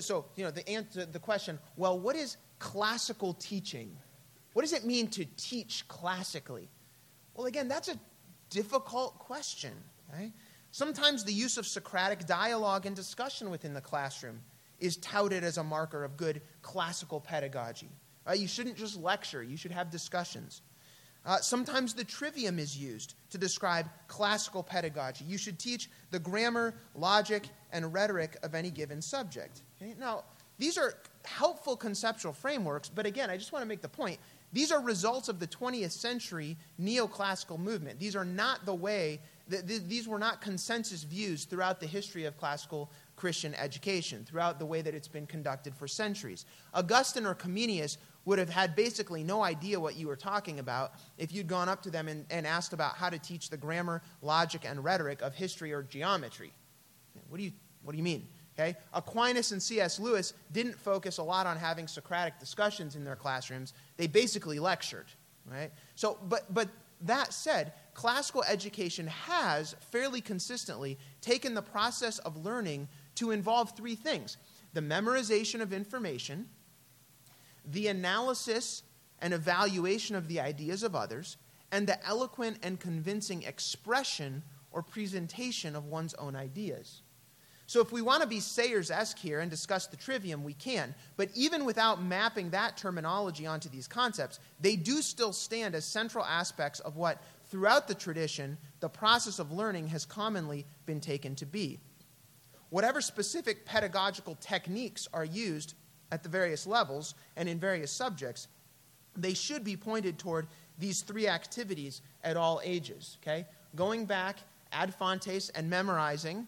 the question, well, what is classical teaching? What does it mean to teach classically? Well, again, that's a difficult question, right? Sometimes the use of Socratic dialogue and discussion within the classroom is touted as a marker of good classical pedagogy. Right? You shouldn't just lecture, you should have discussions. Sometimes the trivium is used to describe classical pedagogy. You should teach the grammar, logic, and rhetoric of any given subject. Okay? Now, these are helpful conceptual frameworks, but again, I just want to make the point, these are results of the 20th century neoclassical movement. These are not the way, these were not consensus views throughout the history of classical Christian education, throughout the way that it's been conducted for centuries. Augustine or Comenius would have had basically no idea what you were talking about if you'd gone up to them and asked about how to teach the grammar, logic, and rhetoric of history or geometry. What do you mean? Okay? Aquinas and C.S. Lewis didn't focus a lot on having Socratic discussions in their classrooms. They basically lectured, right? So, but that said, classical education has fairly consistently taken the process of learning to involve three things: the memorization of information, the analysis and evaluation of the ideas of others, and the eloquent and convincing expression or presentation of one's own ideas. So if we want to be Sayers-esque here and discuss the trivium, we can. But even without mapping that terminology onto these concepts, they do still stand as central aspects of what, throughout the tradition, the process of learning has commonly been taken to be. Whatever specific pedagogical techniques are used at the various levels and in various subjects, they should be pointed toward these three activities at all ages. Okay? Going back, ad fontes, and memorizing,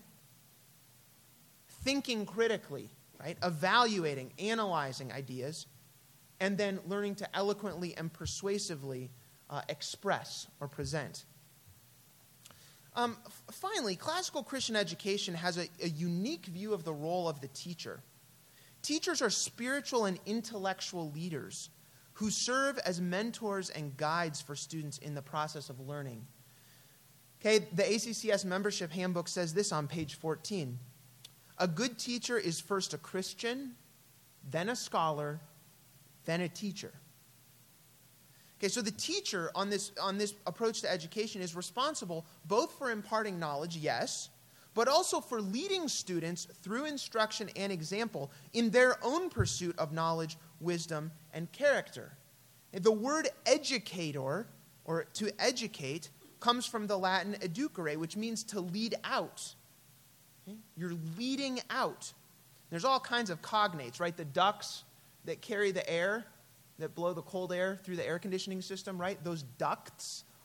thinking critically, right? Evaluating, analyzing ideas, and then learning to eloquently and persuasively express or present. Finally, classical Christian education has a unique view of the role of the teacher. Teachers are spiritual and intellectual leaders who serve as mentors and guides for students in the process of learning. Okay, the ACCS membership handbook says this on page 14. A good teacher is first a Christian, then a scholar, then a teacher. Okay, so the teacher on this approach to education is responsible both for imparting knowledge, yes, but also for leading students through instruction and example in their own pursuit of knowledge, wisdom, and character. The word educator, or to educate, comes from the Latin educere, which means to lead out. Okay? You're leading out. There's all kinds of cognates, right? The ducts that carry the air, that blow the cold air through the air conditioning system, right? Those ducts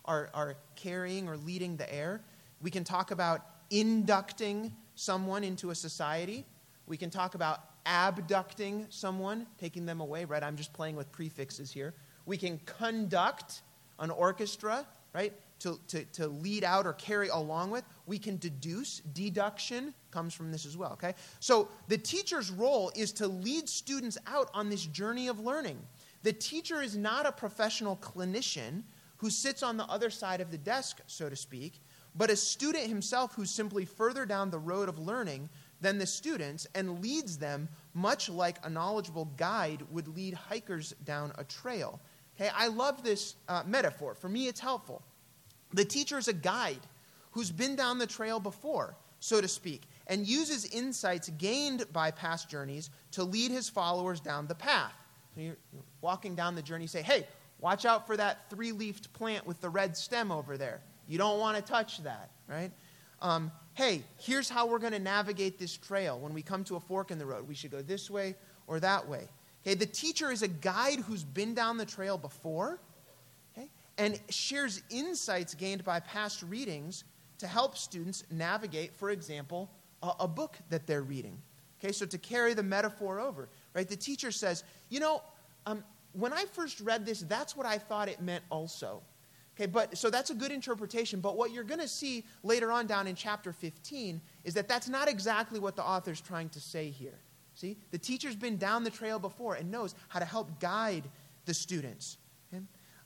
are carrying or leading the heir. We can talk about inducting someone into a society. We can talk about abducting someone, taking them away, right? I'm just playing with prefixes here. We can conduct an orchestra, right? To lead out or carry along with. We can deduce. Deduction comes from this as well, okay? So the teacher's role is to lead students out on this journey of learning. The teacher is not a professional clinician who sits on the other side of the desk, so to speak, but a student himself who's simply further down the road of learning than the students and leads them much like a knowledgeable guide would lead hikers down a trail. Okay, I love this metaphor. For me, it's helpful. The teacher is a guide who's been down the trail before, so to speak, and uses insights gained by past journeys to lead his followers down the path. So you're walking down the journey, you say, hey, watch out for that three-leafed plant with the red stem over there. You don't want to touch that, right? Hey, here's how we're going to navigate this trail. When we come to a fork in the road, we should go this way or that way. Okay, the teacher is a guide who's been down the trail before, okay, and shares insights gained by past readings to help students navigate, for example, a book that they're reading. Okay, so to carry the metaphor over, right? The teacher says, when I first read this, that's what I thought it meant also. Okay, so that's a good interpretation, but what you're going to see later on down in chapter 15 is that that's not exactly what the author's trying to say here. See, the teacher's been down the trail before and knows how to help guide the students. Okay?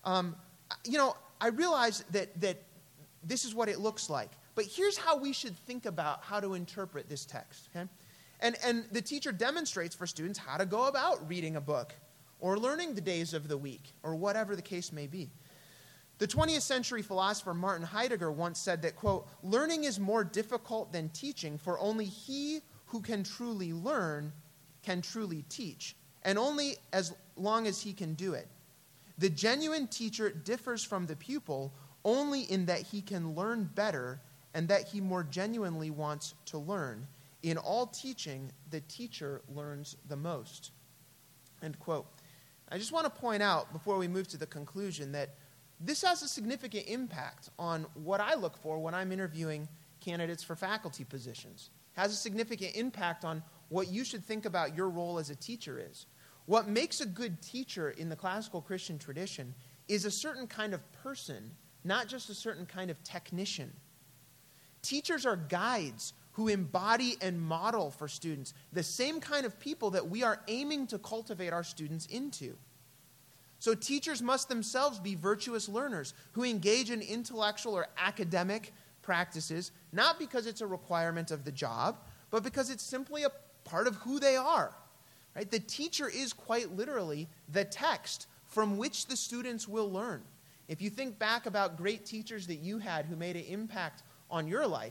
I realize that this is what it looks like, but here's how we should think about how to interpret this text. Okay? And the teacher demonstrates for students how to go about reading a book or learning the days of the week or whatever the case may be. The 20th century philosopher Martin Heidegger once said that, quote, learning is more difficult than teaching, for only he who can truly learn can truly teach, and only as long as he can do it. The genuine teacher differs from the pupil only in that he can learn better and that he more genuinely wants to learn. In all teaching, the teacher learns the most. End quote. I just want to point out, before we move to the conclusion, that this has a significant impact on what I look for when I'm interviewing candidates for faculty positions. It has a significant impact on what you should think about your role as a teacher is. What makes a good teacher in the classical Christian tradition is a certain kind of person, not just a certain kind of technician. Teachers are guides who embody and model for students the same kind of people that we are aiming to cultivate our students into. So teachers must themselves be virtuous learners who engage in intellectual or academic practices, not because it's a requirement of the job, but because it's simply a part of who they are. Right? The teacher is quite literally the text from which the students will learn. If you think back about great teachers that you had who made an impact on your life,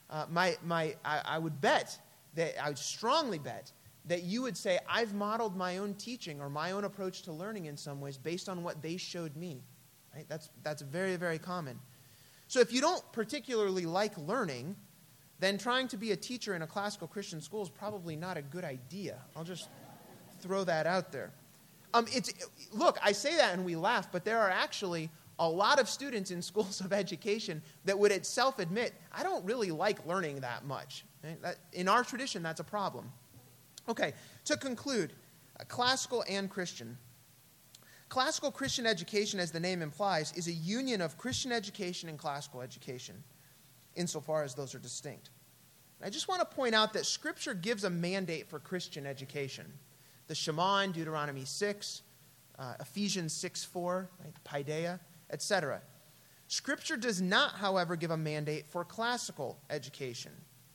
I would strongly bet that you would say, I've modeled my own teaching or my own approach to learning in some ways based on what they showed me. Right? That's very, very common. So if you don't particularly like learning, then trying to be a teacher in a classical Christian school is probably not a good idea. I'll just throw that out there. Look, I say that and we laugh, but there are actually a lot of students in schools of education that would itself admit, I don't really like learning that much. Right? In our tradition, that's a problem. Okay, to conclude, classical and Christian. Classical Christian education, as the name implies, is a union of Christian education and classical education, insofar as those are distinct. I just want to point out that Scripture gives a mandate for Christian education. The Shema in Deuteronomy 6, Ephesians 6:4, right, Paideia, etc. Scripture does not, however, give a mandate for classical education.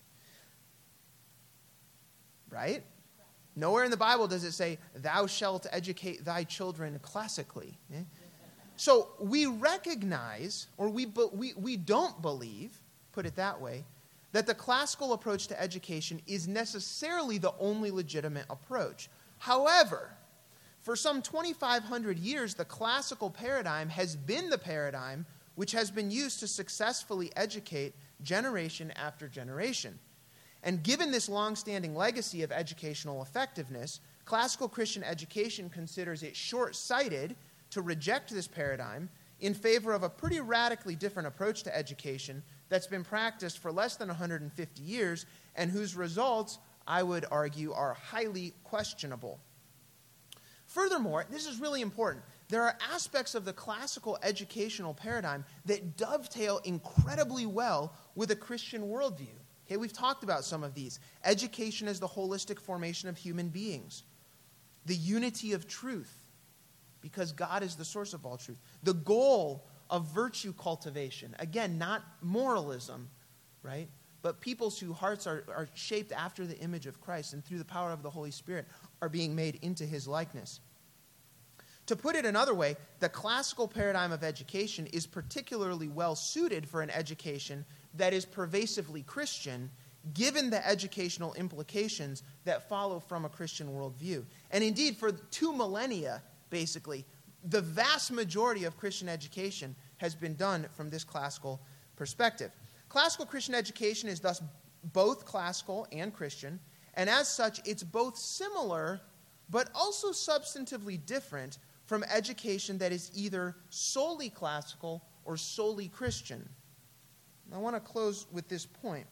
Right? Nowhere in the Bible does it say, thou shalt educate thy children classically. So we recognize, or we don't believe, put it that way, that the classical approach to education is necessarily the only legitimate approach. However, for some 2,500 years, the classical paradigm has been the paradigm which has been used to successfully educate generation after generation. And given this long-standing legacy of educational effectiveness, classical Christian education considers it short-sighted to reject this paradigm in favor of a pretty radically different approach to education that's been practiced for less than 150 years and whose results, I would argue, are highly questionable. Furthermore, this is really important. There are aspects of the classical educational paradigm that dovetail incredibly well with a Christian worldview. Okay, we've talked about some of these. Education as the holistic formation of human beings. The unity of truth, because God is the source of all truth. The goal of virtue cultivation. Again, not moralism, right? But peoples whose hearts are shaped after the image of Christ and through the power of the Holy Spirit are being made into his likeness. To put it another way, the classical paradigm of education is particularly well suited for an education that is pervasively Christian, given the educational implications that follow from a Christian worldview. And indeed, for 2 millennia, basically, the vast majority of Christian education has been done from this classical perspective. Classical Christian education is thus both classical and Christian, and as such, it's both similar but also substantively different from education that is either solely classical or solely Christian. I want to close with this point.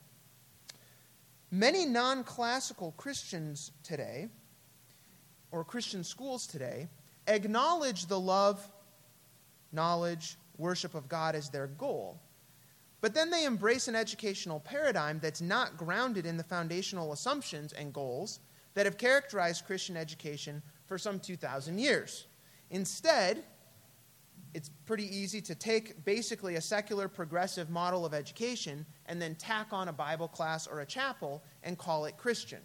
Many non-classical Christians today, or Christian schools today, acknowledge the love, knowledge, worship of God as their goal. But then they embrace an educational paradigm that's not grounded in the foundational assumptions and goals that have characterized Christian education for some 2,000 years. Instead, it's pretty easy to take basically a secular progressive model of education and then tack on a Bible class or a chapel and call it Christian.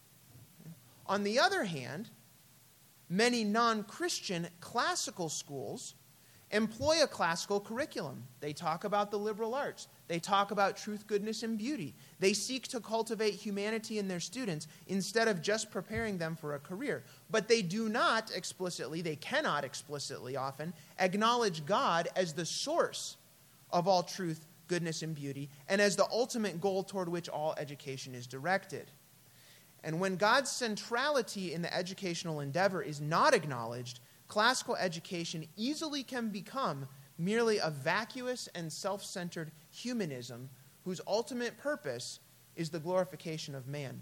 On the other hand, many non-Christian classical schools employ a classical curriculum. They talk about the liberal arts. They talk about truth, goodness, and beauty. They seek to cultivate humanity in their students instead of just preparing them for a career. But they do not explicitly, they cannot explicitly often, acknowledge God as the source of all truth, goodness, and beauty, and as the ultimate goal toward which all education is directed. And when God's centrality in the educational endeavor is not acknowledged, classical education easily can become merely a vacuous and self-centered humanism whose ultimate purpose is the glorification of man.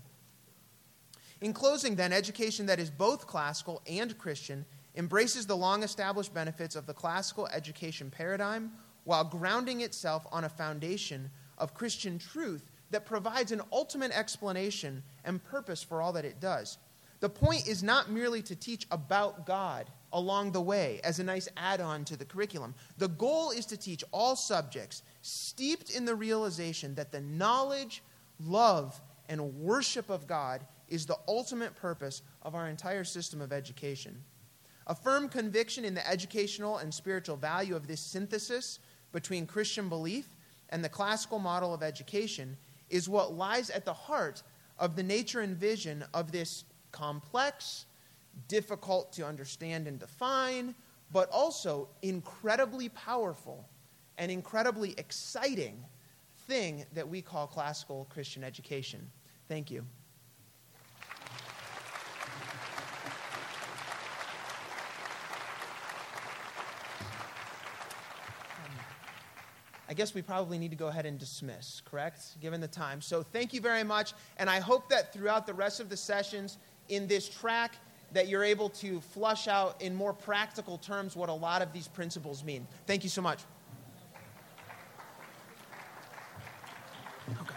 In closing, then, education that is both classical and Christian embraces the long-established benefits of the classical education paradigm while grounding itself on a foundation of Christian truth that provides an ultimate explanation and purpose for all that it does. The point is not merely to teach about God along the way as a nice add-on to the curriculum. The goal is to teach all subjects steeped in the realization that the knowledge, love, and worship of God is the ultimate purpose of our entire system of education. A firm conviction in the educational and spiritual value of this synthesis between Christian belief and the classical model of education is what lies at the heart of the nature and vision of this complex, difficult to understand and define, but also incredibly powerful and incredibly exciting thing that we call classical Christian education. Thank you. I guess we probably need to go ahead and dismiss, correct? Given the time. So thank you very much, and I hope that throughout the rest of the sessions in this track that you're able to flush out in more practical terms what a lot of these principles mean. Thank you so much. Okay.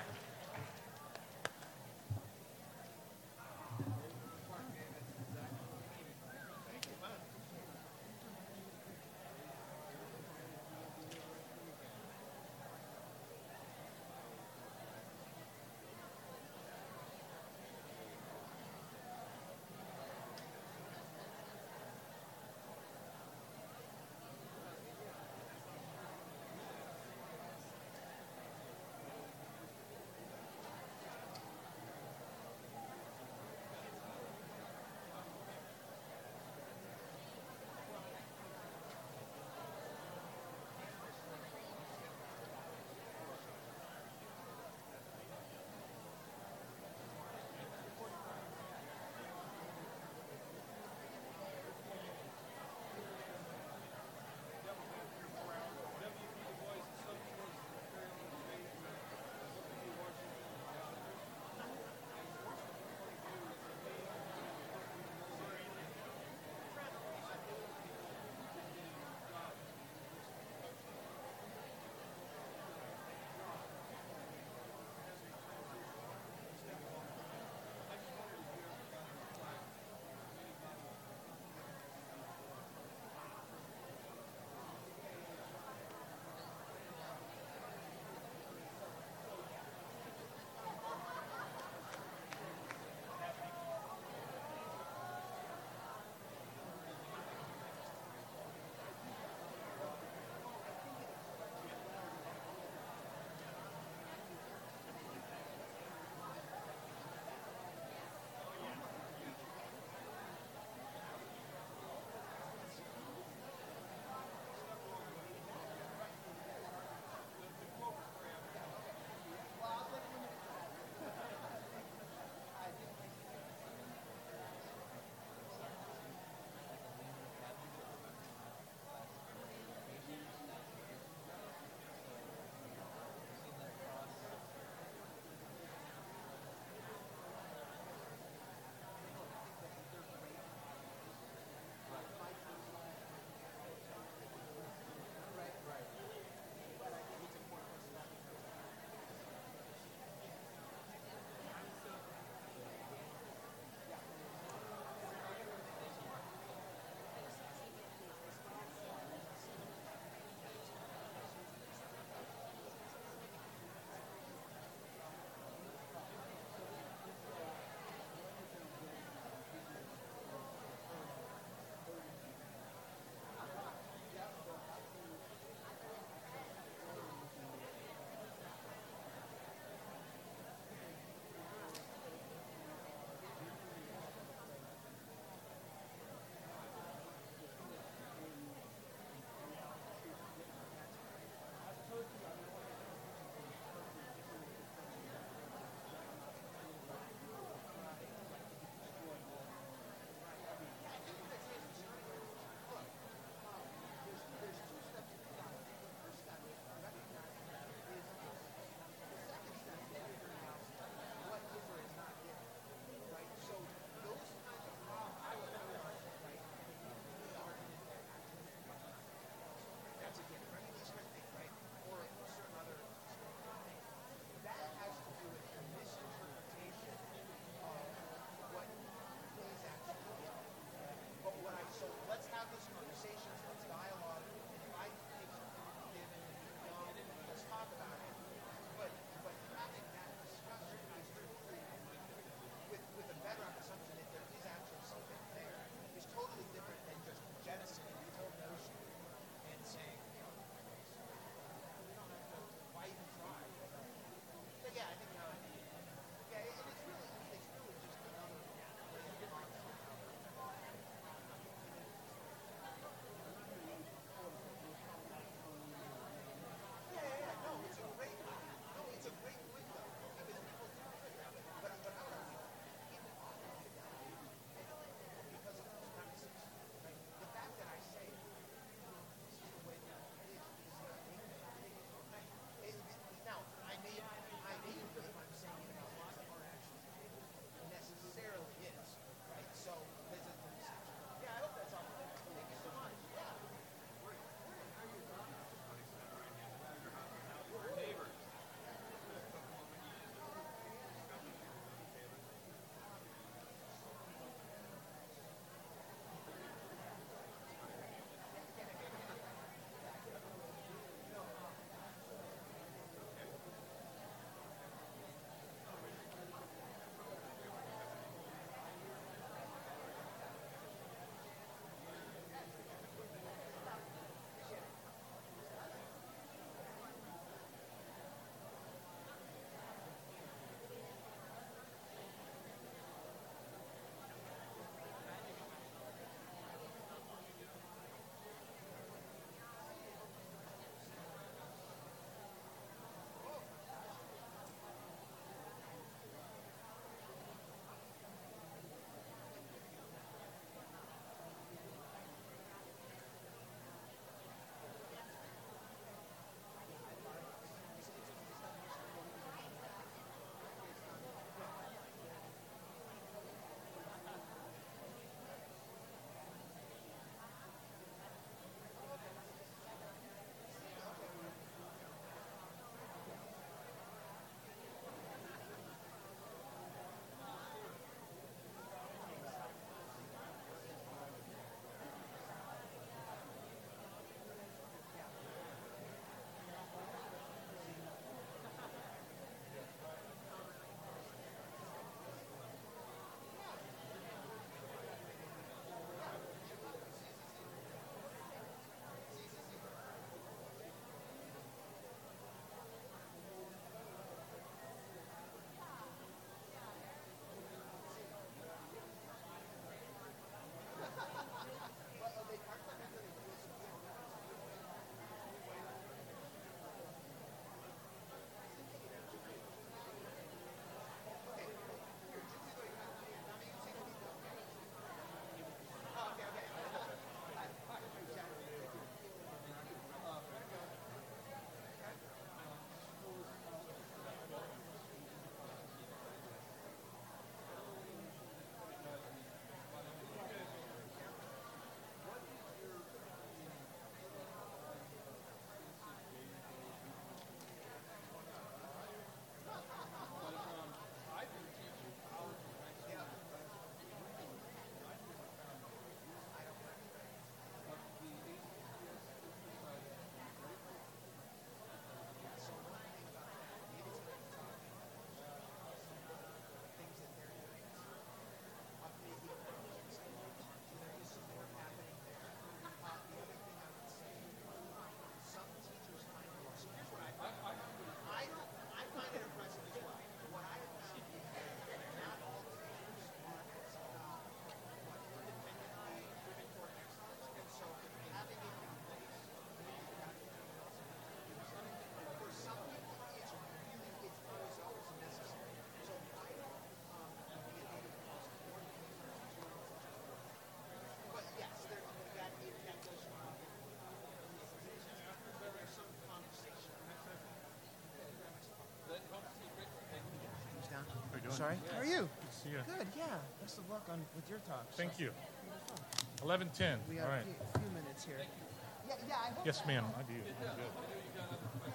sorry. How are you? Good to see you. Good, yeah. Best of luck with your talk. Thank you. 11:10. We All have right. a few minutes here. Yeah, I hope Yes, ma'am. I do. I'm good.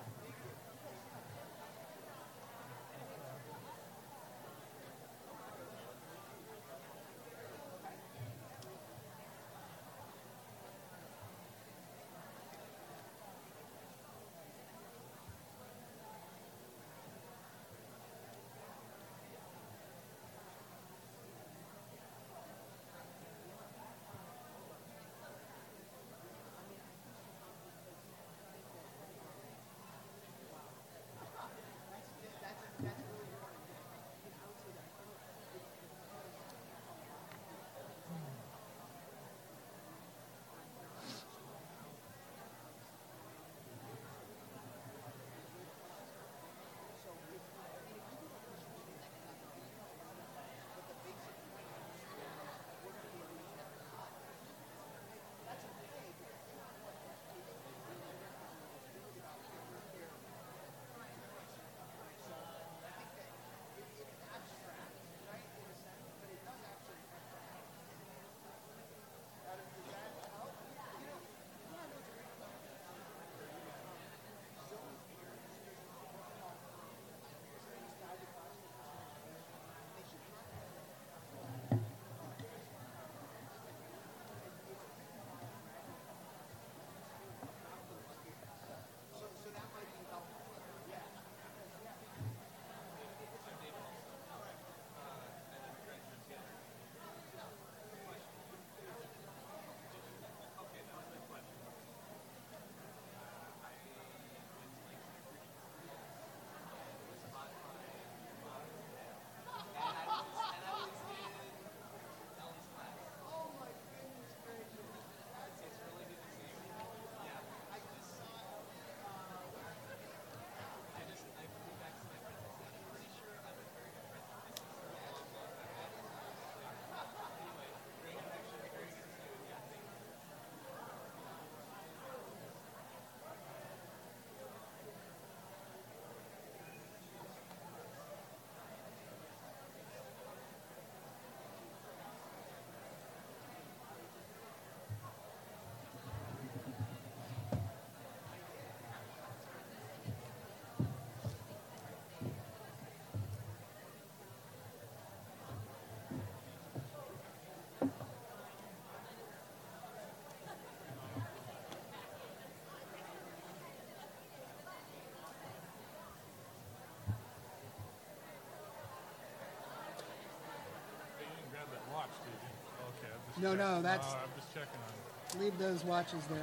You didn't grab that watch, did you? Okay. No, that's. I'm just checking on it. Leave those watches there.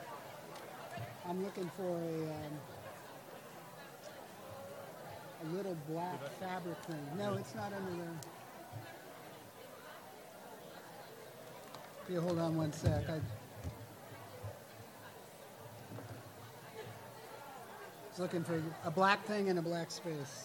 I'm looking for a little black fabric thing. No, it's not under there. If you hold on one sec. I was looking for a black thing in a black space.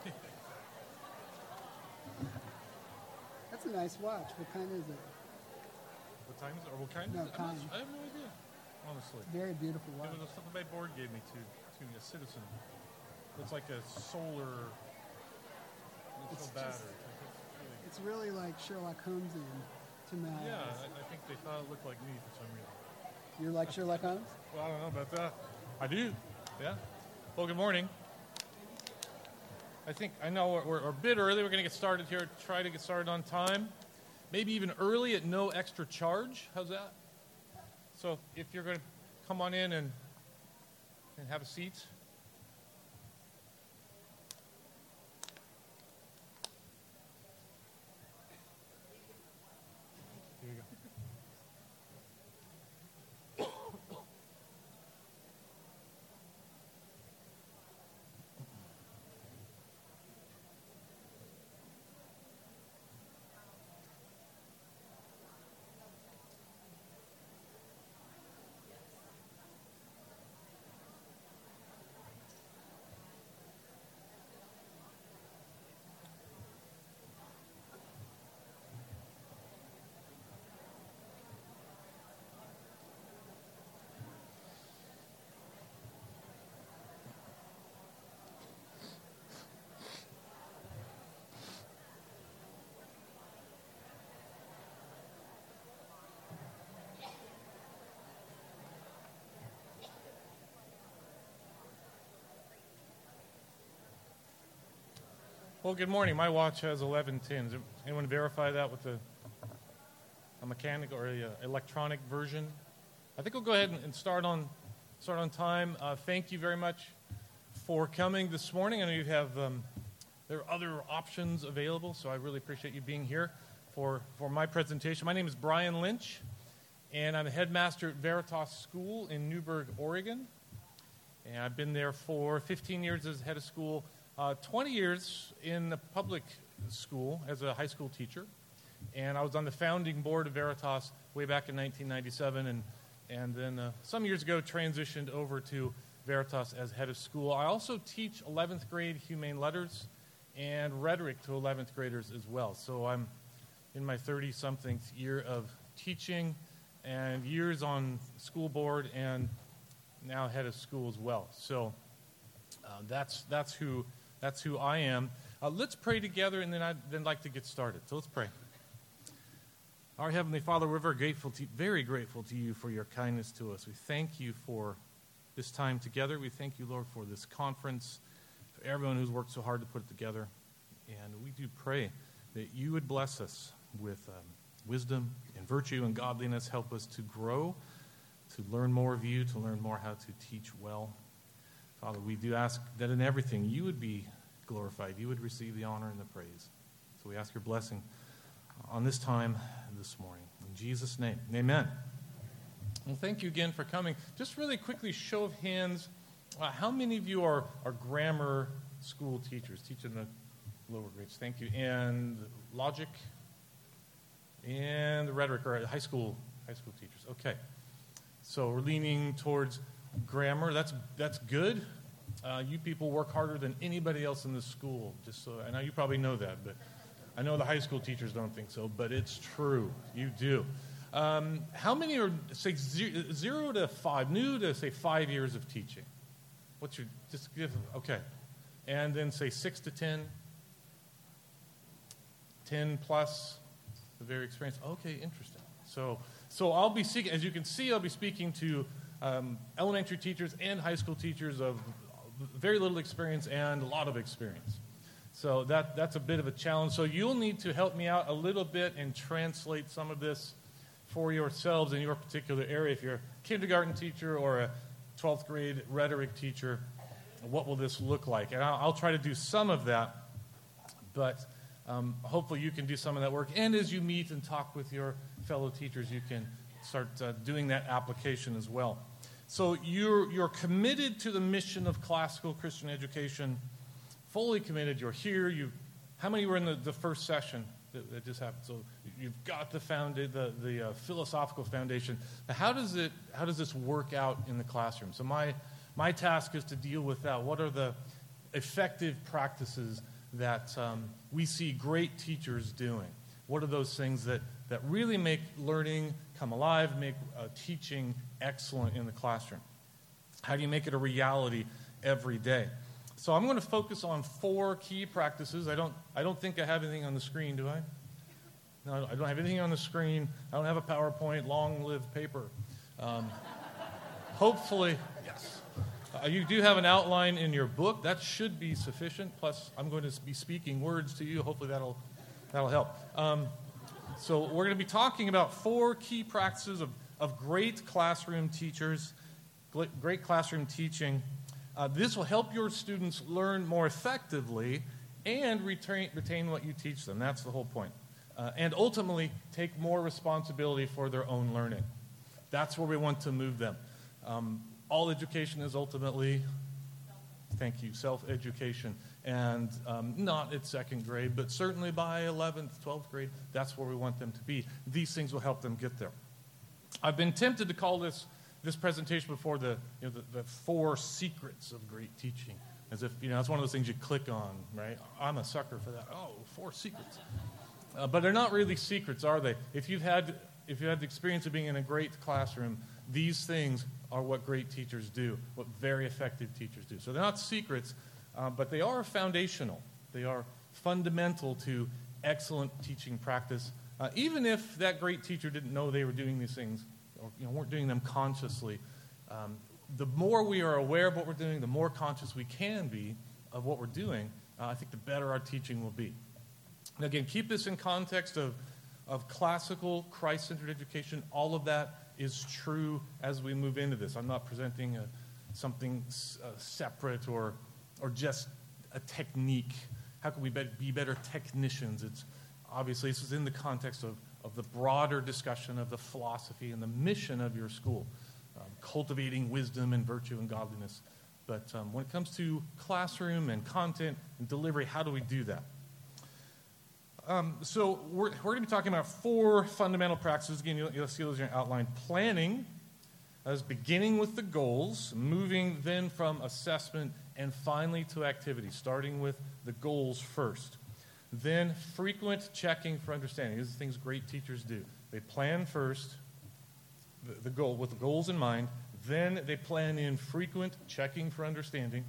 That's a nice watch. What kind is it? What time is it? Or what kind? No, is it? time. I have no idea. Honestly. Very beautiful watch. It was something my board gave me to a citizen. It's like a solar. It's so battered. It's really like Sherlock Holmesian to my Yeah, eyes. I think they thought it looked like me for some reason. You're like Sherlock Holmes? Well, I don't know about that. I do. Yeah. Well, good morning. I know we're a bit early. We're going to get started here. Try to get started on time. Maybe even early at no extra charge. How's that? So if you're going to come on in and have a seat. Here you go. Well, good morning. My watch has 11:10. Does anyone verify that with a mechanical or a electronic version? I think we'll go ahead and start on time. Thank you very much for coming this morning. I know you have there are other options available, so I really appreciate you being here for my presentation. My name is Brian Lynch, and I'm the headmaster at Veritas School in Newberg, Oregon. And I've been there for 15 years as head of school, 20 years in the public school as a high school teacher. And I was on the founding board of Veritas way back in 1997, and then some years ago transitioned over to Veritas as head of school. I also teach 11th grade humane letters and rhetoric to 11th graders as well. So I'm in my 30-something year of teaching and years on school board and now head of school as well. So that's who I am. Let's pray together, and then I'd like to get started. So let's pray. Our Heavenly Father, we're very grateful to you for your kindness to us. We thank you for this time together. We thank you, Lord, for this conference, for everyone who's worked so hard to put it together. And we do pray that you would bless us with wisdom and virtue and godliness. Help us to grow, to learn more of you, to learn more how to teach well. Father, we do ask that in everything you would be glorified. You would receive the honor and the praise. So we ask your blessing on this time this morning. In Jesus' name, amen. Well, thank you again for coming. Just really quickly, show of hands, how many of you are grammar school teachers, teaching the lower grades? Thank you. And logic and rhetoric, or high school teachers. Okay. So we're leaning towards grammar. That's good. You people work harder than anybody else in the school. Just so I know you probably know that, but I know the high school teachers don't think so, but it's true. You do. How many are, say, 0 to 5, new to, say, 5 years of teaching? What's your, just give, okay. And then, say, 6 to 10? 10 plus, the very experienced? Okay, interesting. So I'll be speaking, as you can see, I'll be speaking to elementary teachers and high school teachers of very little experience and a lot of experience. So that's a bit of a challenge. So you'll need to help me out a little bit and translate some of this for yourselves in your particular area. If you're a kindergarten teacher or a 12th grade rhetoric teacher, what will this look like? And I'll try to do some of that, but hopefully you can do some of that work. And as you meet and talk with your fellow teachers, you can start doing that application as well. So you're committed to the mission of classical Christian education, fully committed. You're here. How many were in the first session that just happened? So you've got the philosophical foundation. Now, how does this work out in the classroom? So my task is to deal with that. What are the effective practices that we see great teachers doing? What are those things that really make learning come alive, make teaching excellent in the classroom? How do you make it a reality every day? So I'm going to focus on 4 key practices. I don't think I have anything on the screen, do I? No, I don't have anything on the screen. I don't have a PowerPoint, long-lived paper. Hopefully, yes. You do have an outline in your book. That should be sufficient. Plus, I'm going to be speaking words to you. Hopefully that'll help. So we're going to be talking about 4 key practices of great classroom teachers, great classroom teaching. This will help your students learn more effectively and retain what you teach them. That's the whole point. And ultimately, take more responsibility for their own learning. That's where we want to move them. All education is ultimately, thank you, self-education. And not at 2nd grade, but certainly by 11th, 12th grade, that's where we want them to be. These things will help them get there. I've been tempted to call this presentation before the 4 secrets of great teaching, as if it's one of those things you click on, right? I'm a sucker for that. Oh, 4 secrets, but they're not really secrets, are they? If you've had the experience of being in a great classroom, these things are what great teachers do, what very effective teachers do. So they're not secrets, but they are foundational. They are fundamental to excellent teaching practice, even if that great teacher didn't know they were doing these things or weren't doing them consciously. The more we are aware of what we're doing, the more conscious we can be of what we're doing, I think the better our teaching will be. And again, keep this in context of classical Christ-centered education. All of that is true as we move into this. I'm not presenting something separate or just a technique. How can we be better technicians? It's obviously this is in the context of the broader discussion of the philosophy and the mission of your school, cultivating wisdom and virtue and godliness. But when it comes to classroom and content and delivery, how do we do that? So we're going to be talking about 4 fundamental practices. Again, you'll see those in your outline. Planning, as beginning with the goals, moving then from assessment, and finally to activity, starting with the goals first. Then frequent checking for understanding. These are things great teachers do. They plan first, the goal with the goals in mind. Then they plan in frequent checking for understanding.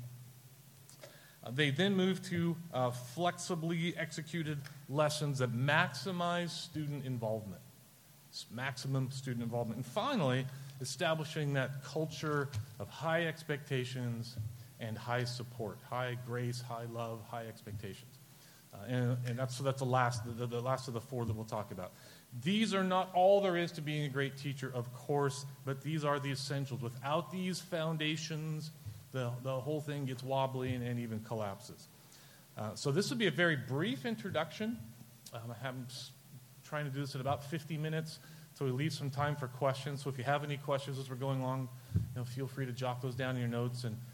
They then move to flexibly executed lessons that maximize student involvement. Maximum student involvement. And finally, establishing that culture of high expectations and high support, high grace, high love, high expectations. And that's the last of the 4 that we'll talk about. These are not all there is to being a great teacher, of course, but these are the essentials. Without these foundations, the whole thing gets wobbly and even collapses. So this will be a very brief introduction. I'm trying to do this in about 50 minutes, so we leave some time for questions. So if you have any questions as we're going along, feel free to jot those down in your notes, and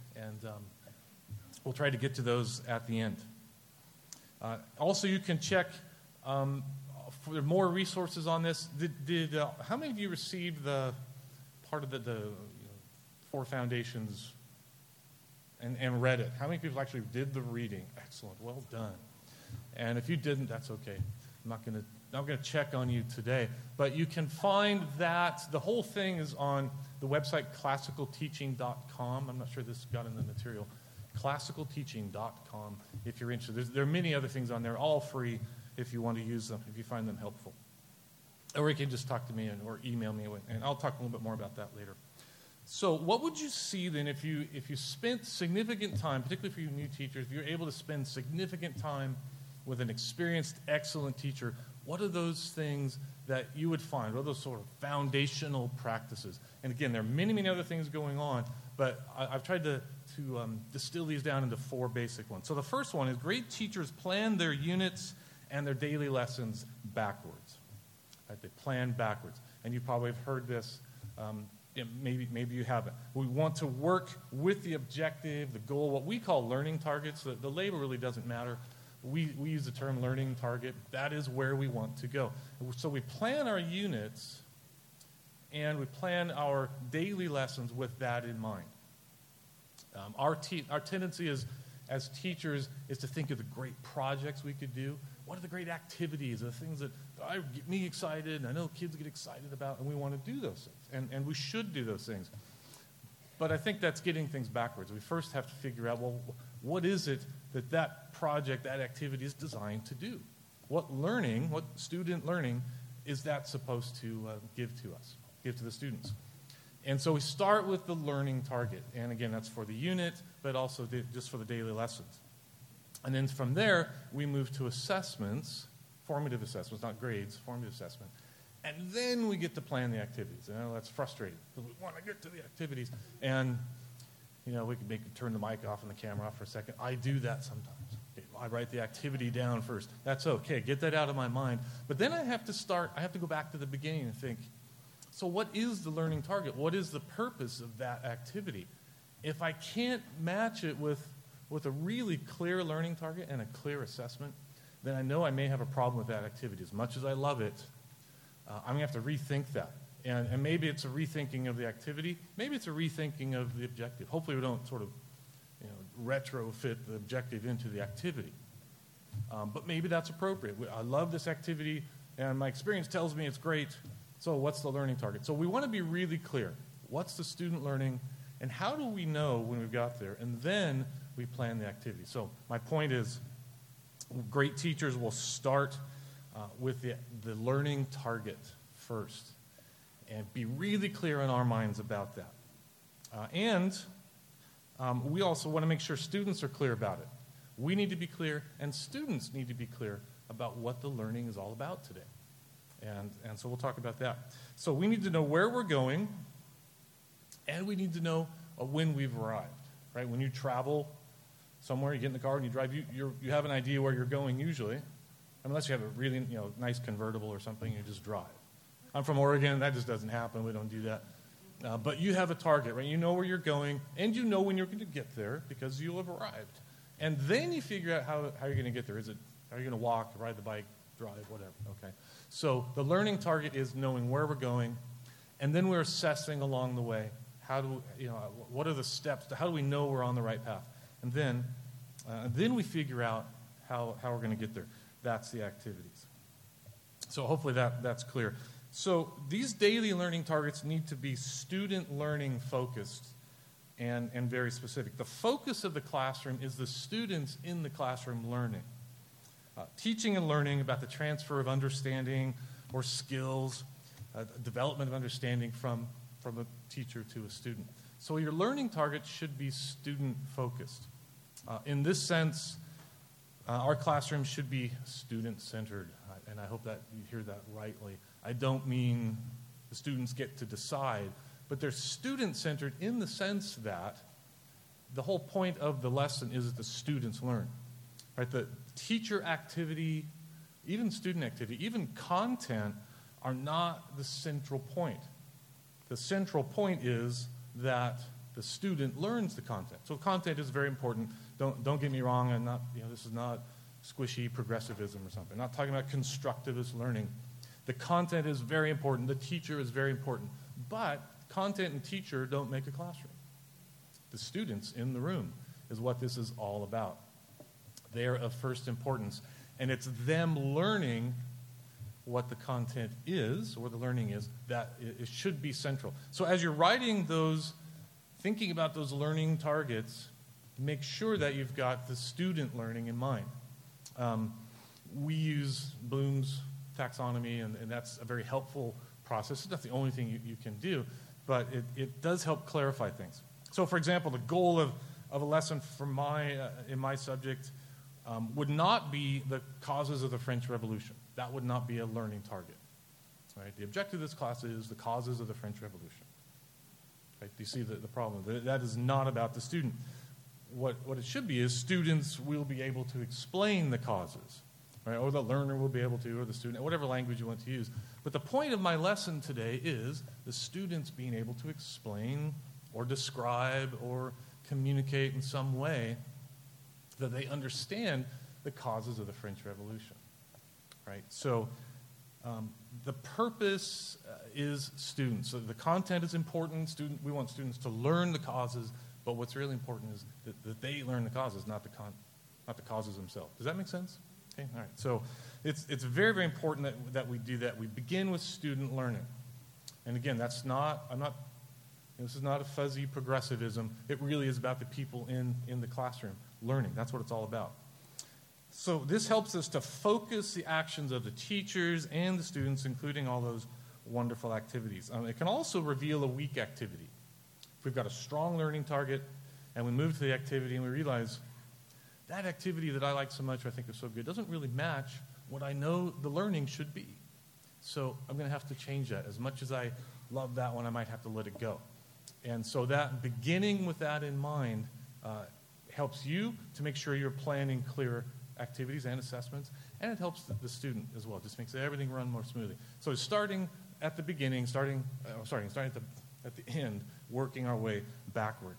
we'll try to get to those at the end. Also, you can check for more resources on this. How many of you received the part of the 4 Foundations and read it? How many people actually did the reading? Excellent, well done. And if you didn't, that's okay. I'm not going to check on you today, but you can find that the whole thing is on the website classicalteaching.com. I'm not sure this got in the material. classicalteaching.com if you're interested. There are many other things on there, all free if you want to use them, if you find them helpful. Or you can just talk to me or email me, and I'll talk a little bit more about that later. So what would you see then if you spent significant time, particularly for you new teachers, if you're able to spend significant time with an experienced, excellent teacher, what are those things that you would find? What are those sort of foundational practices? And again, there are many, many other things going on, but I've tried to distill these down into 4 basic ones. So the first one is great teachers plan their units and their daily lessons backwards. Right? They plan backwards. And you probably have heard this. Maybe you haven't. We want to work with the objective, the goal, what we call learning targets. The label really doesn't matter. We use the term learning target. That is where we want to go. So we plan our units and we plan our daily lessons with that in mind. Our tendency as teachers is to think of the great projects we could do. What are the great activities, the things that get me excited, and I know kids get excited about, and we want to do those things, and we should do those things. But I think that's getting things backwards. We first have to figure out, well, what is it that project, that activity is designed to do? What student learning is that supposed to give to the students? And so we start with the learning target. And again, that's for the unit, but also just for the daily lessons. And then from there, we move to assessments, formative assessments, not grades, formative assessment. And then we get to plan the activities. That's frustrating because we want to get to the activities. And, we can turn the mic off and the camera off for a second. I do that sometimes. Okay, I write the activity down first. That's okay. Get that out of my mind. But then I have to go back to the beginning and think, so what is the learning target? What is the purpose of that activity? If I can't match it with a really clear learning target and a clear assessment, then I know I may have a problem with that activity. As much as I love it, I'm going to have to rethink that. And maybe it's a rethinking of the activity. Maybe it's a rethinking of the objective. Hopefully we don't sort of retrofit the objective into the activity. But maybe that's appropriate. I love this activity, and my experience tells me it's great. So what's the learning target? So we want to be really clear. What's the student learning, and how do we know when we've got there? And then we plan the activity. So my point is, great teachers will start with the learning target first and be really clear in our minds about that. And we also want to make sure students are clear about it. We need to be clear, and students need to be clear about what the learning is all about today. And so we'll talk about that. So we need to know where we're going, and we need to know when we've arrived. Right? When you travel somewhere, you get in the car and you drive, you have an idea where you're going usually, unless you have a really nice convertible or something, you just drive. I'm from Oregon, that just doesn't happen. We don't do that. But you have a target, right? You know where you're going, and you know when you're going to get there because you'll have arrived. And then you figure out how you're going to get there. Are you going to walk, ride the bike, drive, whatever? Okay. So the learning target is knowing where we're going, and then we're assessing along the way. What are the steps? How do we know we're on the right path? And then we figure out how we're going to get there. That's the activities. So hopefully that's clear. So these daily learning targets need to be student learning focused and very specific. The focus of the classroom is the students in the classroom learning. Teaching and learning about the transfer of understanding or skills, development of understanding from a teacher to a student. So your learning target should be student focused. In this sense, our classroom should be student-centered, and I hope that you hear that rightly. I don't mean the students get to decide, but they're student-centered in the sense that the whole point of the lesson is that the students learn. Right? The teacher activity, even student activity, even content are not the central point. The central point is that the student learns the content. So content is very important. Don't get me wrong. I'm not, this is not squishy progressivism or something. I'm not talking about constructivist learning. The content is very important. The teacher is very important. But content and teacher don't make a classroom. The students in the room is what this is all about. They're of first importance. And it's them learning what the content is, or the learning is, that it should be central. So as you're writing thinking about those learning targets, make sure that you've got the student learning in mind. We use Bloom's taxonomy, and that's a very helpful process. It's not the only thing you can do, but it does help clarify things. So, for example, the goal of a lesson in my subject would not be the causes of the French Revolution. That would not be a learning target. Right? The objective of this class is the causes of the French Revolution. Right? Do you see the problem? That is not about the student. What it should be is students will be able to explain the causes, right? Or the learner will be able to, or the student, whatever language you want to use. But the point of my lesson today is the students being able to explain or describe or communicate in some way that they understand the causes of the French Revolution, right? So the purpose is students. So the content is important. We want students to learn the causes. But what's really important is that they learn the causes, not the causes themselves. Does that make sense? Okay, all right. So it's very, very important that we do that. We begin with student learning. And again, this is not a fuzzy progressivism. It really is about the people in the classroom learning. That's what it's all about. So this helps us to focus the actions of the teachers and the students, including all those wonderful activities. It can also reveal a weak activity. If we've got a strong learning target and we move to the activity and we realize that activity that I like so much, or I think is so good, doesn't really match what I know the learning should be. So I'm going to have to change that. As much as I love that one, I might have to let it go. And so that beginning with that in mind helps you to make sure you're planning clear activities and assessments, and it helps the student as well. It just makes everything run more smoothly. So starting at the beginning, starting at the end, working our way backward.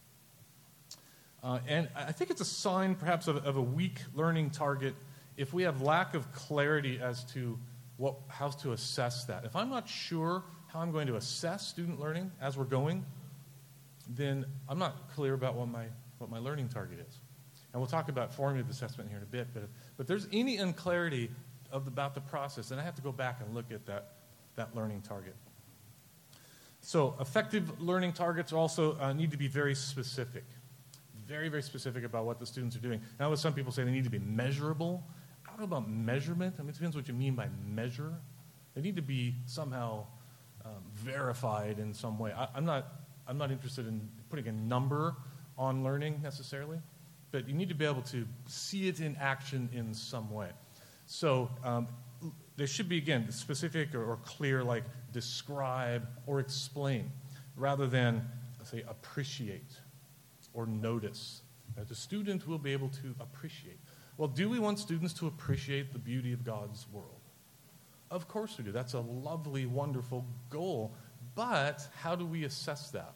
And I think it's a sign perhaps of a weak learning target if we have lack of clarity as to how to assess that. If I'm not sure how I'm going to assess student learning as we're going, then I'm not clear about what my learning target is. And we'll talk about formative assessment here in a bit, but if there's any unclarity about the process, then I have to go back and look at that learning target. So effective learning targets also need to be very specific, very, very specific about what the students are doing. Now, with some people say they need to be measurable. I don't know about measurement. I mean, it depends what you mean by measure. They need to be somehow verified in some way. I'm not interested in putting a number on learning necessarily. but you need to be able to see it in action in some way. So there should be, again, specific or clear, like describe or explain, rather than, say, appreciate or notice. That the student will be able to appreciate. Well, do we want students to appreciate the beauty of God's world? Of course we do. That's a lovely, wonderful goal. But how do we assess that?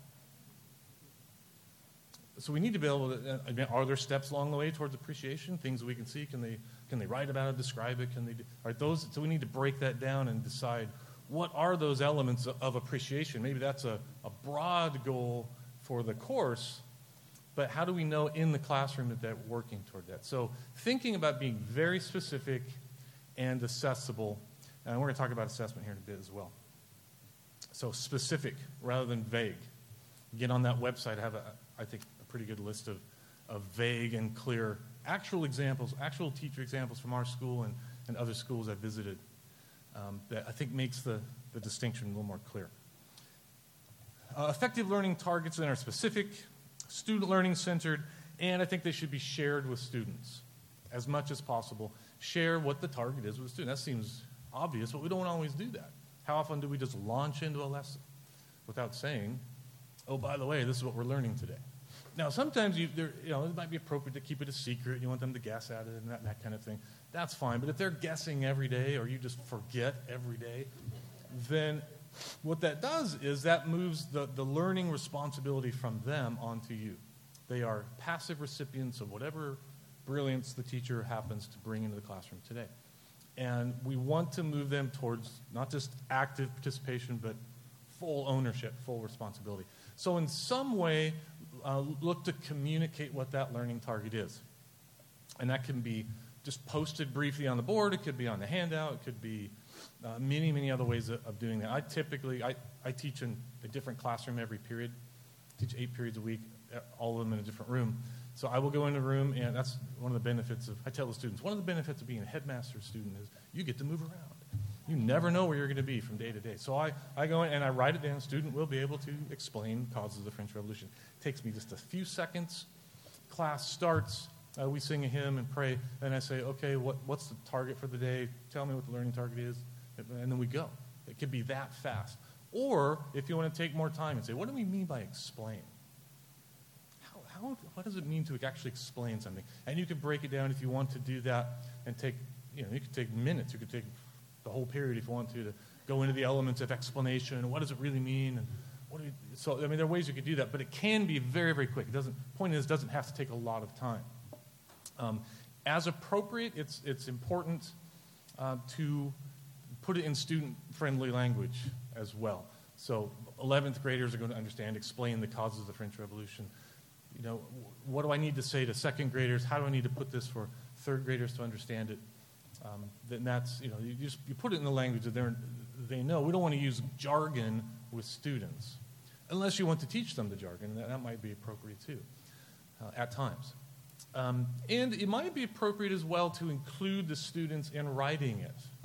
So we need to be able to, are there steps along the way towards appreciation? Things we can see? Can they write about it, describe it? So we need to break that down and decide what are those elements of appreciation. Maybe that's a broad goal for the course, but how do we know in the classroom that they're working toward that? So thinking about being very specific and accessible, and we're going to talk about assessment here in a bit as well. So specific rather than vague. Get on that website, have I think a pretty good list of vague and clear actual examples, actual teacher examples from our school and other schools I've visited that I think makes the distinction a little more clear. Effective learning targets then are specific, student learning centered, and I think they should be shared with students as much as possible. Share what the target is with the student. That seems obvious, but we don't always do that. How often do we just launch into a lesson without saying, oh, by the way, this is what we're learning today? Now, sometimes it might be appropriate to keep it a secret. You want them to guess at it and that kind of thing. That's fine. But if they're guessing every day or you just forget every day, then what that does is that moves the learning responsibility from them onto you. They are passive recipients of whatever brilliance the teacher happens to bring into the classroom today. And we want to move them towards not just active participation, but full ownership, full responsibility. So in some way, look to communicate what that learning target is. And that can be just posted briefly on the board. It could be on the handout. It could be many, many other ways of doing that. I teach in a different classroom every period. I teach 8 periods a week, all of them in a different room. So I will go into a room, and that's one of the benefits I tell the students, one of the benefits of being a headmaster student is you get to move around. You never know where you're going to be from day to day. So I go in and I write it down. Student will be able to explain causes of the French Revolution. It takes me just a few seconds. Class starts. We sing a hymn and pray. And I say, okay, what's the target for the day? Tell me what the learning target is. And then we go. It could be that fast. Or if you want to take more time and say, what do we mean by explain? What does it mean to actually explain something? And you can break it down if you want to do that and take, you could take minutes. You could take the whole period if you want to go into the elements of explanation and what does it really mean and there are ways you could do that, but it can be very, very quick. Point is, it doesn't have to take a lot of time. As appropriate, it's important to put it in student-friendly language as well. So 11th graders are going to explain the causes of the French Revolution. What do I need to say to 2nd graders? How do I need to put this for 3rd graders to understand it? Then that's, you put it in the language that they know. We don't want to use jargon with students, unless you want to teach them the jargon. That might be appropriate too, at times. And it might be appropriate as well to include the students in writing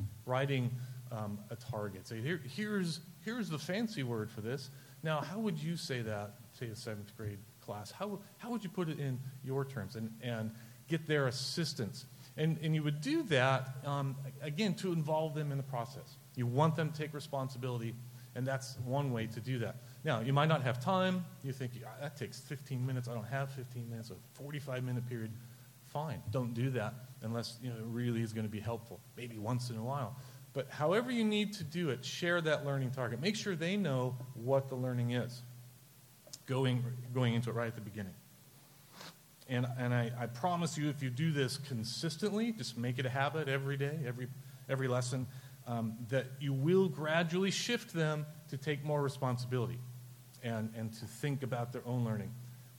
a target. Say, here's the fancy word for this. Now, how would you say that, say, a 7th grade class? How would you put it in your terms and get their assistance? And you would do that, again, to involve them in the process. You want them to take responsibility, and that's one way to do that. Now, you might not have time. You think, that takes 15 minutes. I don't have 15 minutes, a 45-minute period. Fine, don't do that unless it really is going to be helpful, maybe once in a while. But however you need to do it, share that learning target. Make sure they know what the learning is, going into it right at the beginning. And I promise you, if you do this consistently, just make it a habit every day, every lesson, that you will gradually shift them to take more responsibility and to think about their own learning.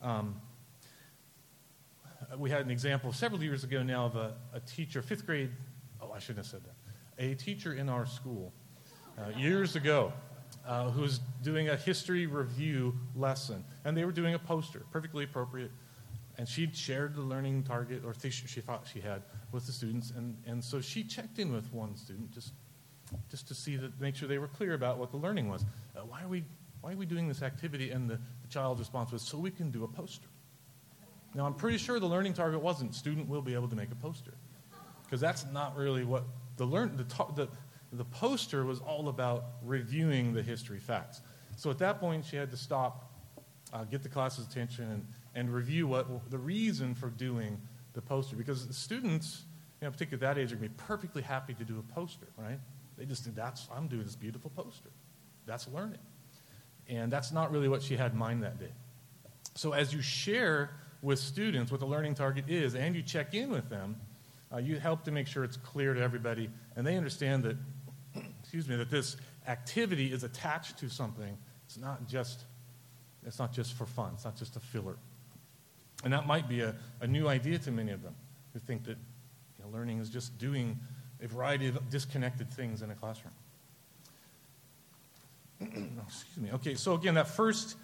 We had an example several years ago now of a teacher, 5th grade, I shouldn't have said that, a teacher in our school years ago who was doing a history review lesson, and they were doing a poster, perfectly appropriate. And she'd shared the learning target, or she thought she had, with the students. And so she checked in with one student just to see make sure they were clear about what the learning was. Why are we doing this activity? And the child's response was, so we can do a poster. Now, I'm pretty sure the learning target wasn't student will be able to make a poster, because that's not really what the poster was all about, reviewing the history facts. So at that point, she had to stop, get the class's attention, and review what the reason for doing the poster, because the students, particularly at that age, are going to be perfectly happy to do a poster, right? They just think, I'm doing this beautiful poster. That's learning. And that's not really what she had in mind that day. So as you share with students what the learning target is, and you check in with them, you help to make sure it's clear to everybody, and they understand that, that this activity is attached to something. It's not just for fun. It's not just a filler. And that might be a new idea to many of them, who think that learning is just doing a variety of disconnected things in a classroom. Okay, so again, that first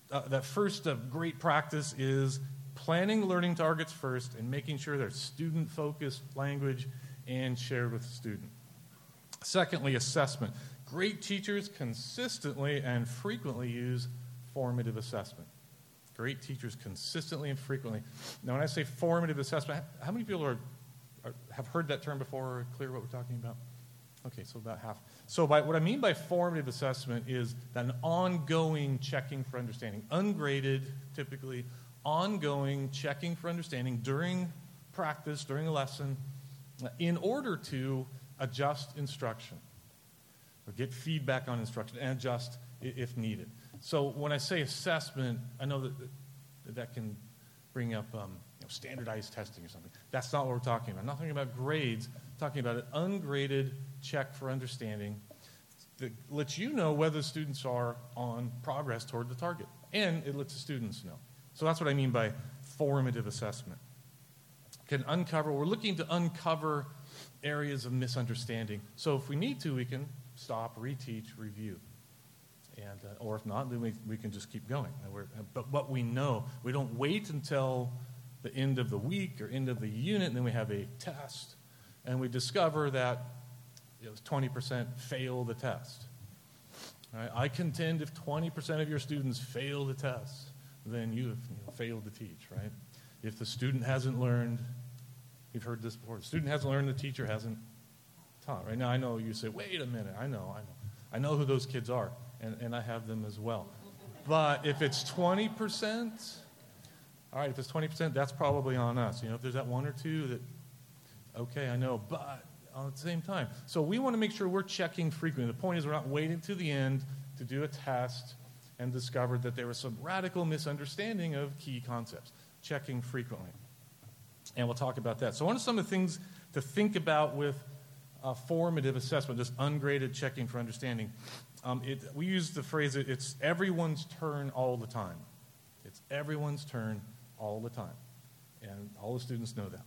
great practice is planning learning targets first and making sure they're student-focused language and shared with the student. Secondly, assessment. Great teachers consistently and frequently use formative assessment. Great teachers consistently and frequently. Now, when I say formative assessment, how many people have heard that term before, or clear what we're talking about? Okay, so about half. So what I mean by formative assessment is that an ongoing checking for understanding, ungraded, typically, ongoing checking for understanding during practice, during a lesson, in order to adjust instruction, or get feedback on instruction, and adjust if needed. So when I say assessment, I know that can bring up standardized testing or something. That's not what we're talking about. I'm not talking about grades. I'm talking about an ungraded check for understanding that lets you know whether students are on progress toward the target, and it lets the students know. So that's what I mean by formative assessment. We're looking to uncover areas of misunderstanding. So if we need to, we can stop, reteach, review. And, or if not, then we can just keep going. But what we know, we don't wait until the end of the week or end of the unit, and then we have a test, and we discover that 20% fail the test. Right? I contend if 20% of your students fail the test, then you have failed to teach, right? If the student hasn't learned, you've heard this before, the student hasn't learned, the teacher hasn't taught. Right now, I know you say, wait a minute, I know who those kids are, and I have them as well. But if it's 20%, all right, if it's 20%, that's probably on us. If there's that one or two that, okay, I know, but at the same time. So we want to make sure we're checking frequently. The point is we're not waiting to the end to do a test and discover that there was some radical misunderstanding of key concepts. Checking frequently. And we'll talk about that. So what are some of the things to think about with formative assessment, just ungraded checking for understanding? We use the phrase, it's everyone's turn all the time. It's everyone's turn all the time. And all the students know that.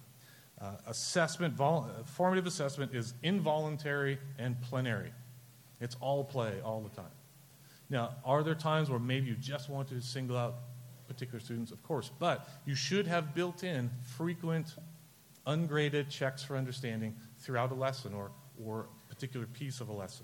Formative assessment is involuntary and plenary. It's all play all the time. Now, are there times where maybe you just want to single out particular students? Of course. But you should have built in frequent, ungraded checks for understanding throughout a lesson or a particular piece of a lesson.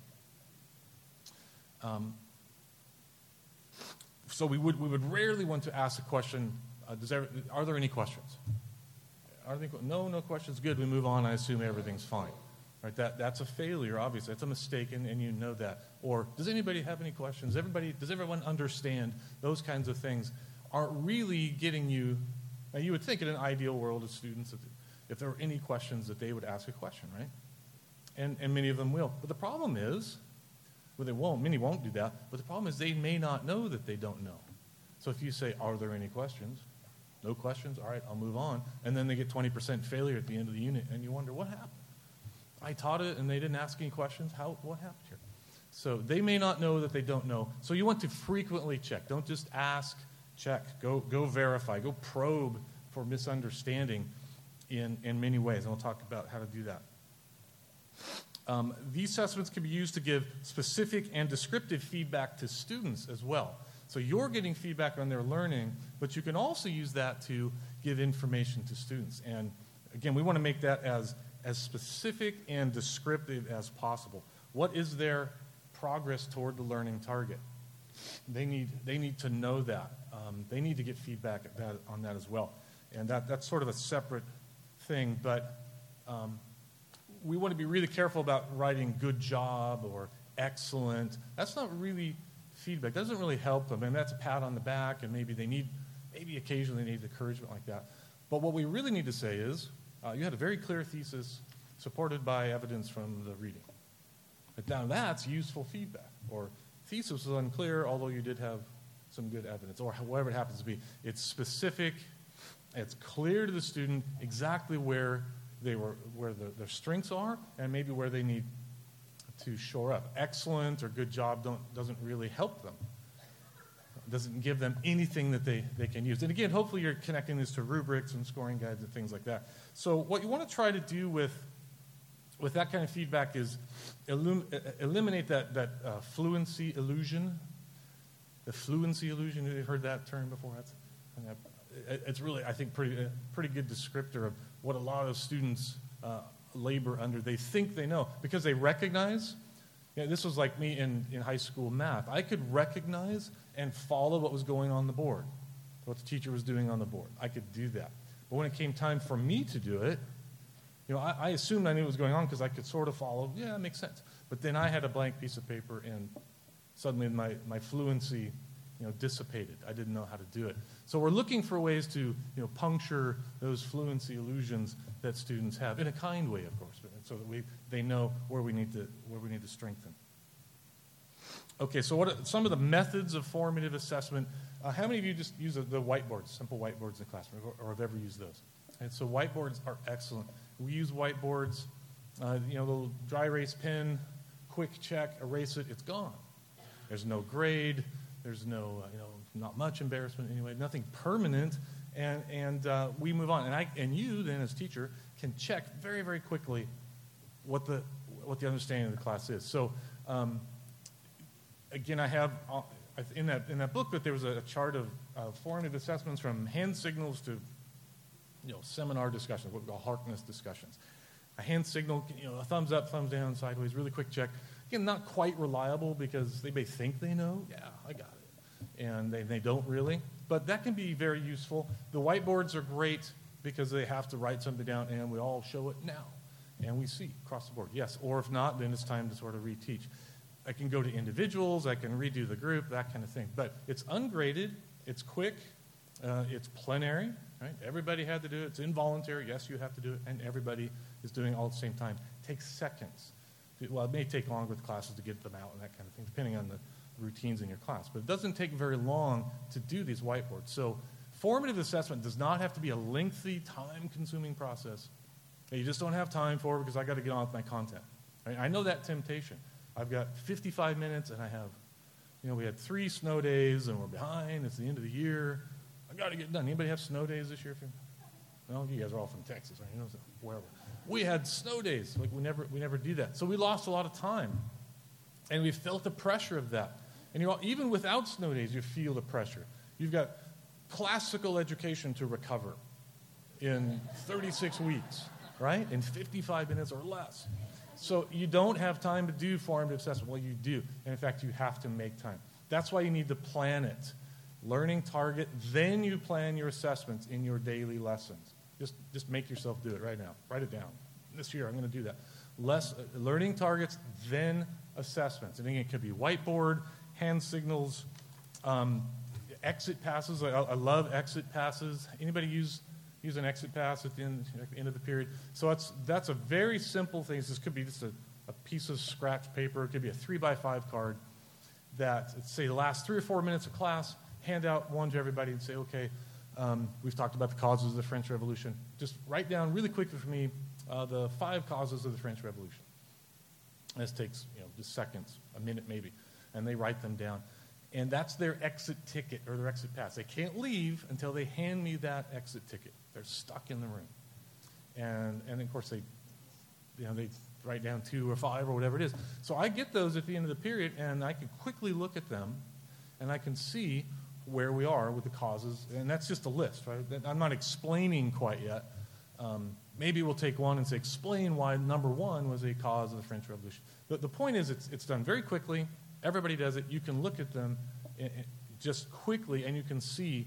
So we would rarely want to ask a question, are there any questions? No questions. Good, we move on. I assume everything's fine. Right? That's a failure, obviously. That's a mistake, and you know that. Or, does anybody have any questions? Does everyone understand? Those kinds of things aren't really getting you. Now, you would think in an ideal world of students, if there were any questions, that they would ask a question, right? And many of them will. But the problem is, well, they won't. Many won't do that. But the problem is they may not know that they don't know. So if you say, are there any questions? No questions? All right, I'll move on. And then they get 20% failure at the end of the unit, and you wonder, what happened? I taught it, and they didn't ask any questions. What happened here? So they may not know that they don't know. So you want to frequently check. Don't just ask, check. Go verify. Go probe for misunderstanding in many ways, and we'll talk about how to do that. These assessments can be used to give specific and descriptive feedback to students as well. So you're getting feedback on their learning, but you can also use that to give information to students. And again, we want to make that as specific and descriptive as possible. What is their progress toward the learning target? They need to know that. They need to get feedback on that as well. And that's sort of a separate thing, but we want to be really careful about writing good job or excellent. That's not really feedback. It doesn't really help them, and that's a pat on the back, and maybe occasionally they need encouragement like that. But what we really need to say is, you had a very clear thesis supported by evidence from the reading. But now that's useful feedback. Or thesis was unclear, although you did have some good evidence, or however it happens to be. It's specific. It's clear to the student exactly where their strengths are, and maybe where they need to shore up. Excellent or good job doesn't really help them. It doesn't give them anything that they can use. And again, hopefully you're connecting this to rubrics and scoring guides and things like that. So what you want to try to do with that kind of feedback is eliminate that fluency illusion. The fluency illusion, have you heard that term before? It's really, I think, pretty good descriptor of what a lot of students labor under. They think they know because they recognize. This was like me in high school math. I could recognize and follow what was going on the board, what the teacher was doing on the board. I could do that. But when it came time for me to do it, I assumed I knew what was going on because I could sort of follow. Yeah, it makes sense. But then I had a blank piece of paper, and suddenly my fluency dissipated. I didn't know how to do it. So we're looking for ways to puncture those fluency illusions that students have in a kind way, of course, so that they know where we need to strengthen. Okay, so what are some of the methods of formative assessment? How many of you just use the whiteboards, simple whiteboards in the classroom, or have ever used those? And so whiteboards are excellent. We use whiteboards, little dry erase pen, quick check, erase it, it's gone. There's no grade. There's no, not much embarrassment anyway, nothing permanent, and we move on. And you then, as teacher, can check very, very quickly what the understanding of the class is. So, again, I have in that book that there was a chart of formative assessments from hand signals to seminar discussions, what we call Harkness discussions. A hand signal, a thumbs up, thumbs down, sideways, really quick check. Again, not quite reliable because they may think they know. Yeah, I got it. And they don't really. But that can be very useful. The whiteboards are great because they have to write something down, and we all show it now. And we see across the board. Yes, or if not, then it's time to sort of reteach. I can go to individuals. I can redo the group, that kind of thing. But it's ungraded. It's quick. It's plenary. Right? Everybody had to do it. It's involuntary. Yes, you have to do it. And everybody is doing it all at the same time. It takes seconds. Well, it may take longer with classes to get them out and that kind of thing, depending on the routines in your class. But it doesn't take very long to do these whiteboards. So formative assessment does not have to be a lengthy, time-consuming process that you just don't have time for because I got to get on with my content. Right? I know that temptation. I've got 55 minutes, and I have, we had 3 snow days, and we're behind. It's the end of the year. I got to get done. Anybody have snow days this year? No, you guys are all from Texas, right? So wherever. We had snow days. Like we never do that. So we lost a lot of time, and we felt the pressure of that. And even without snow days, you feel the pressure. You've got classical education to recover in 36 weeks, right? In 55 minutes or less. So you don't have time to do formative assessment. Well, you do. And in fact, you have to make time. That's why you need to plan it. Learning target, then you plan your assessments in your daily lessons. Just make yourself do it right now. Write it down. This year, I'm going to do that. Learning targets, then assessments. And again, it could be whiteboard, hand signals, exit passes. I love exit passes. Anybody use an exit pass at the end of the period? So that's a very simple thing. This could be just a piece of scratch paper. It could be a 3x5 card that, say, the last 3 or 4 minutes of class, hand out one to everybody and say, okay, we've talked about the causes of the French Revolution. Just write down really quickly for me the 5 causes of the French Revolution. This takes just seconds, a minute maybe, and they write them down. And that's their exit ticket or their exit pass. They can't leave until they hand me that exit ticket. They're stuck in the room. And of course, they write down 2 or 5 or whatever it is. So I get those at the end of the period, and I can quickly look at them, and I can see where we are with the causes. And that's just a list, right? I'm not explaining quite yet. Maybe we'll take one and say, explain why number 1 was a cause of the French Revolution. The point is it's done very quickly. Everybody does it. You can look at them just quickly, and you can see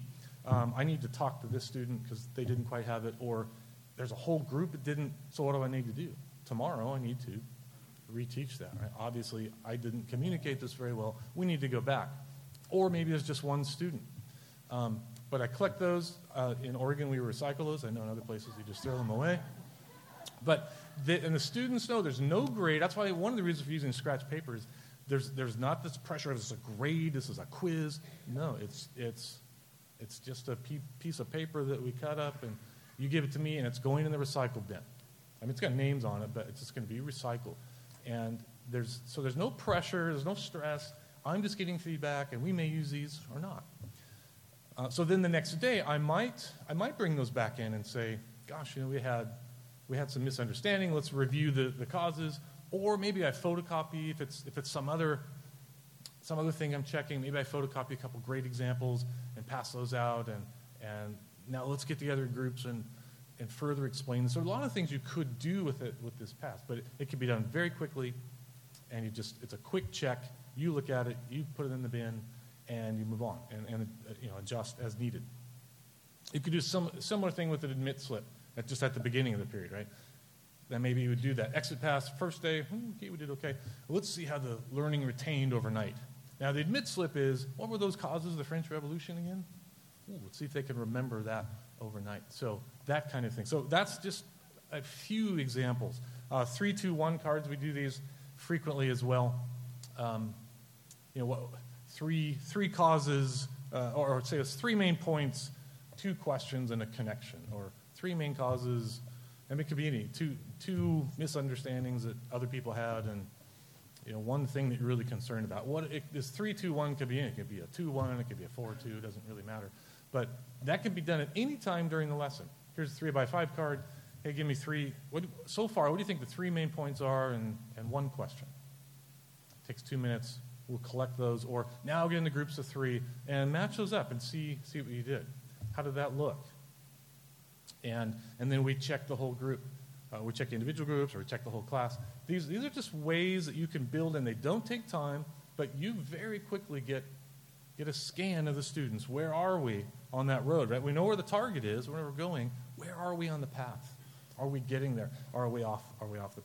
I need to talk to this student because they didn't quite have it, or there's a whole group that didn't, so what do I need to do? Tomorrow I need to reteach that, right? Obviously, I didn't communicate this very well. We need to go back. Or maybe there's just one student. But I collect those. In Oregon, we recycle those. I know in other places you just throw them away. But and the students know there's no grade. That's why one of the reasons for using scratch papers, there's not this pressure of this is a grade, this is a quiz. No, it's just a piece of paper that we cut up, and you give it to me, and it's going in the recycle bin. I mean, it's got names on it, but it's just going to be recycled. And there's no pressure, there's no stress. I'm just getting feedback, and we may use these or not. So then the next day, I might bring those back in and say, gosh, we had some misunderstanding. Let's review the causes. Or maybe I photocopy if it's some other thing I'm checking. Maybe I photocopy a couple great examples and pass those out. And now let's get together in groups and further explain this. So a lot of things you could do with this pass, but it can be done very quickly. And it's a quick check. You look at it, you put it in the bin, and you move on and adjust as needed. You could do some similar thing with an admit slip just at the beginning of the period, right? Then maybe you would do that. Exit pass, first day, okay, we did okay. Let's see how the learning retained overnight. Now, the admit slip is, what were those causes of the French Revolution again? Let's see if they can remember that overnight. So that kind of thing. So that's just a few examples. 3, 2, 1 cards, we do these frequently as well. Three causes, or say it's 3 main points, 2 questions, and a connection, or 3 main causes, and it could be any, two misunderstandings that other people had, and one thing that you're really concerned about. This 3, 2, 1 could be any. It could be a 2, 1, it could be a 4, 2, it doesn't really matter. But that can be done at any time during the lesson. Here's a 3x5 card. Hey, give me 3. So far, what do you think the 3 main points are and 1 question? It takes 2 minutes. We'll collect those, or now get into groups of 3 and match those up and see what you did. How did that look? And then we check the whole group. We check individual groups, or we check the whole class. These are just ways that you can build, and they don't take time, but you very quickly get a scan of the students. Where are we on that road? Right? We know where the target is, where we're going. Where are we on the path? Are we getting there? Are we off the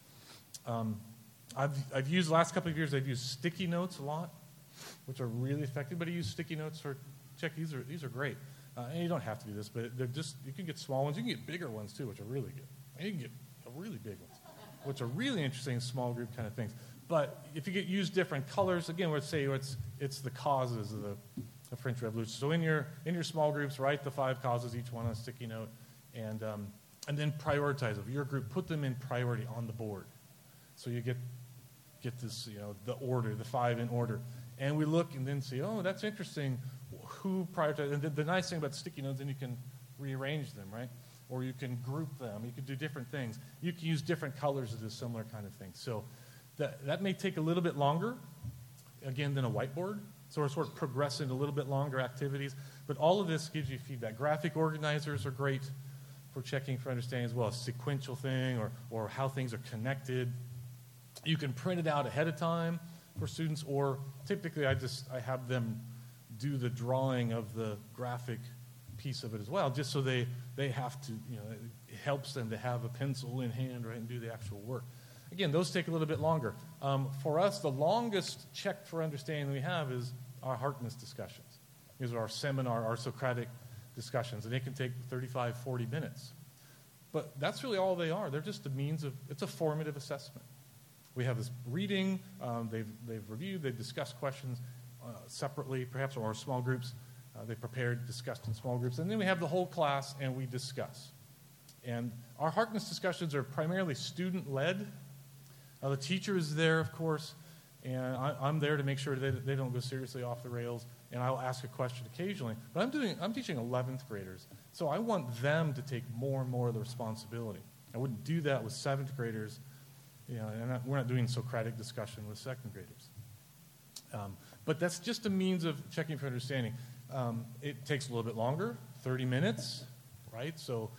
path? I've used the last couple of years. I've used sticky notes a lot, which are really effective. But I use sticky notes for check. These are great. And you don't have to do this, but you can get small ones. You can get bigger ones too, which are really good. And you can get really big ones, which are really interesting, small group kind of things. But if you use different colors, again, let's say it's the causes of the French Revolution. So in your small groups, write the 5 causes, each one on a sticky note, and then prioritize them. Your group, put them in priority on the board. So you get this, the order, the 5 in order. And we look and then see, oh, that's interesting. Who prioritized? And the nice thing about sticky notes, then you can rearrange them, right? Or you can group them. You can do different things. You can use different colors to do similar kind of things. So that may take a little bit longer, again, than a whiteboard. So we're sort of progressing a little bit longer activities. But all of this gives you feedback. Graphic organizers are great for checking for understanding as well. A sequential thing or how things are connected. You can print it out ahead of time for students, or typically I have them do the drawing of the graphic piece of it as well, just so they have to, it helps them to have a pencil in hand, right, and do the actual work. Again, those take a little bit longer. For us, the longest check for understanding we have is our Harkness discussions. These are our seminar, our Socratic discussions, and they can take 35, 40 minutes. But that's really all they are. They're just a means of, it's a formative assessment. We have this reading, they've reviewed, they've discussed questions separately, perhaps, or small groups. They prepared, discussed in small groups. And then we have the whole class, and we discuss. And our Harkness discussions are primarily student-led. The teacher is there, of course, and I'm there to make sure they don't go seriously off the rails, and I'll ask a question occasionally. But I'm teaching 11th graders, so I want them to take more and more of the responsibility. I wouldn't do that with 7th graders, and we're not doing Socratic discussion with 2nd graders. But that's just a means of checking for understanding. It takes a little bit longer, 30 minutes, right? So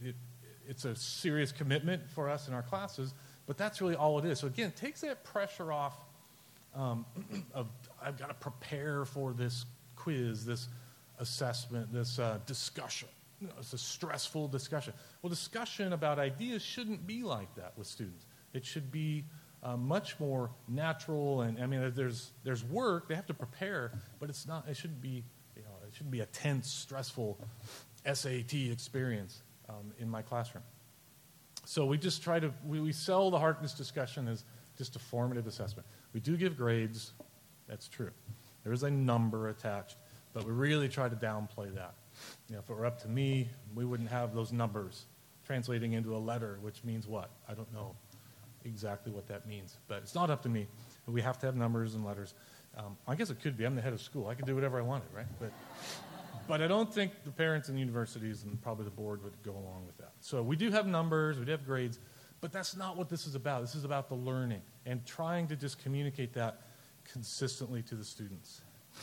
it's a serious commitment for us in our classes, but that's really all it is. So again, it takes that pressure off of I've got to prepare for this quiz, this assessment, this discussion. It's a stressful discussion. Well, discussion about ideas shouldn't be like that with students. It should be much more natural, and I mean, there's work they have to prepare, but it's not. It shouldn't be, it shouldn't be a tense, stressful SAT experience in my classroom. So we just try to we sell the Harkness discussion as just a formative assessment. We do give grades, that's true. There is a number attached, but we really try to downplay that. If it were up to me, we wouldn't have those numbers translating into a letter, which means what? I don't know exactly what that means, but it's not up to me. We have to have numbers and letters. I guess it could be. I'm the head of school. I could do whatever I wanted, right? But I don't think the parents and universities and probably the board would go along with that. So we do have numbers, we do have grades, but that's not what this is about. This is about the learning and trying to just communicate that consistently to the students.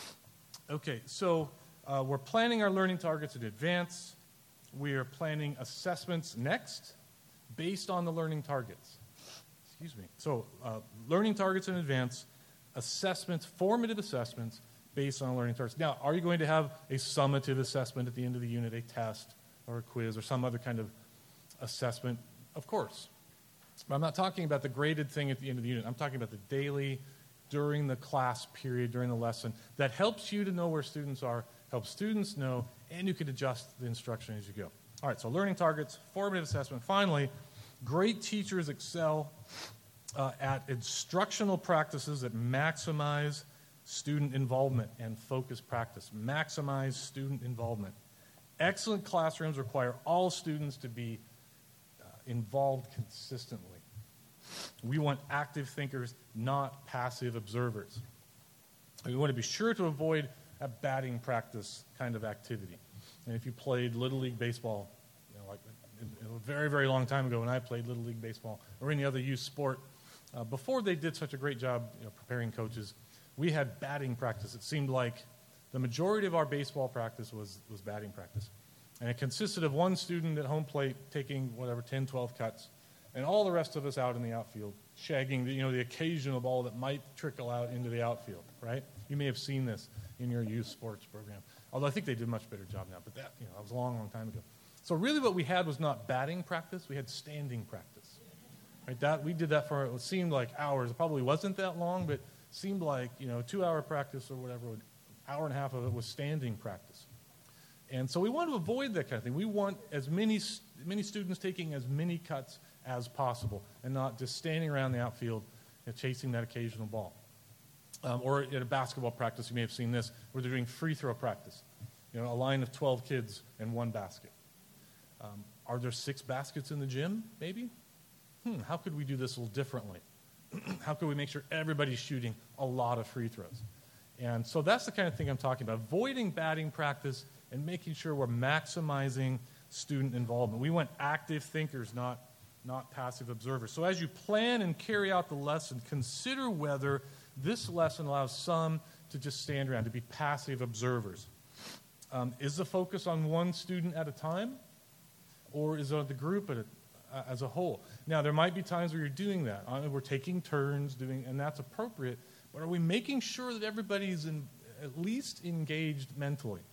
Okay, so we're planning our learning targets in advance. We are planning assessments next based on the learning targets. Excuse me. So learning targets in advance, assessments, formative assessments based on learning targets. Now, are you going to have a summative assessment at the end of the unit, a test or a quiz or some other kind of assessment? Of course. But I'm not talking about the graded thing at the end of the unit. I'm talking about the daily, during the class period, during the lesson, that helps you to know where students are, helps students know, and you can adjust the instruction as you go. All right, so learning targets, formative assessment. Finally, great teachers excel at instructional practices that maximize student involvement and focused practice. Maximize student involvement. Excellent classrooms require all students to be involved consistently. We want active thinkers, not passive observers. We want to be sure to avoid a batting practice kind of activity. And if you played Little League baseball, like a very, very long time ago when I played Little League baseball or any other youth sport, before they did such a great job preparing coaches, we had batting practice. It seemed like the majority of our baseball practice was batting practice. And it consisted of one student at home plate taking 10, 12 cuts, and all the rest of us out in the outfield, shagging the occasional ball that might trickle out into the outfield, right? You may have seen this in your youth sports program. Although I think they did a much better job now, but that was a long, long time ago. So really what we had was not batting practice, we had standing practice. Right? We did that for, it seemed like hours. It probably wasn't that long, but it seemed like, 2-hour practice or whatever, an hour and a half of it was standing practice. And so we want to avoid that kind of thing. We want as many students taking as many cuts as possible and not just standing around the outfield and chasing that occasional ball. Or at a basketball practice, you may have seen this, where they're doing free throw practice. A line of 12 kids and one basket. Are there 6 baskets in the gym, maybe? How could we do this a little differently? How could we make sure everybody's shooting a lot of free throws? And so that's the kind of thing I'm talking about, avoiding batting practice and making sure we're maximizing student involvement. We want active thinkers, not passive observers. So as you plan and carry out the lesson, consider whether this lesson allows some to just stand around, to be passive observers. Is the focus on one student at a time, or is it on the group as a whole? Now, there might be times where you're doing that. We're taking turns doing, and that's appropriate, but are we making sure that everybody's at least engaged mentally?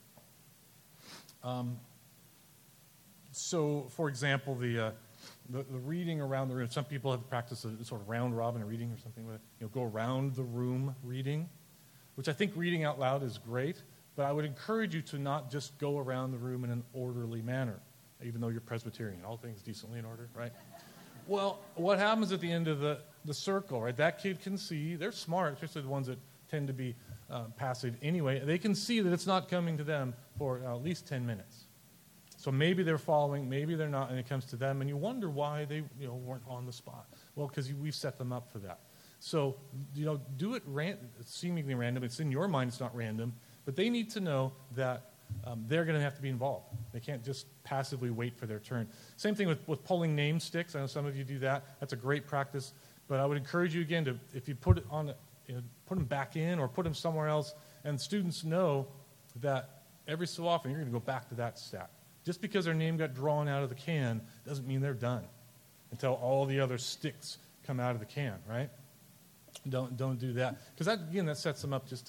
So, for example, the reading around the room. Some people have practiced a sort of round robin reading or something with it. Go around the room reading, which I think reading out loud is great, but I would encourage you to not just go around the room in an orderly manner, even though you're Presbyterian. All things decently in order, right? Well, what happens at the end of the circle, right? That kid can see. They're smart, especially the ones that tend to be passive anyway. They can see that it's not coming to them for at least 10 minutes. So maybe they're following, maybe they're not, and it comes to them, and you wonder why they weren't on the spot. Well, because we've set them up for that. So, do it seemingly random. It's in your mind, it's not random, but they need to know that they're going to have to be involved. They can't just passively wait for their turn. Same thing with pulling name sticks. I know some of you do that. That's a great practice, but I would encourage you again to, if you put it on, put them back in or put them somewhere else, and students know that every so often you're going to go back to that stack. Just because their name got drawn out of the can doesn't mean they're done until all the other sticks come out of the can, right? Don't do that. Because that sets them up just to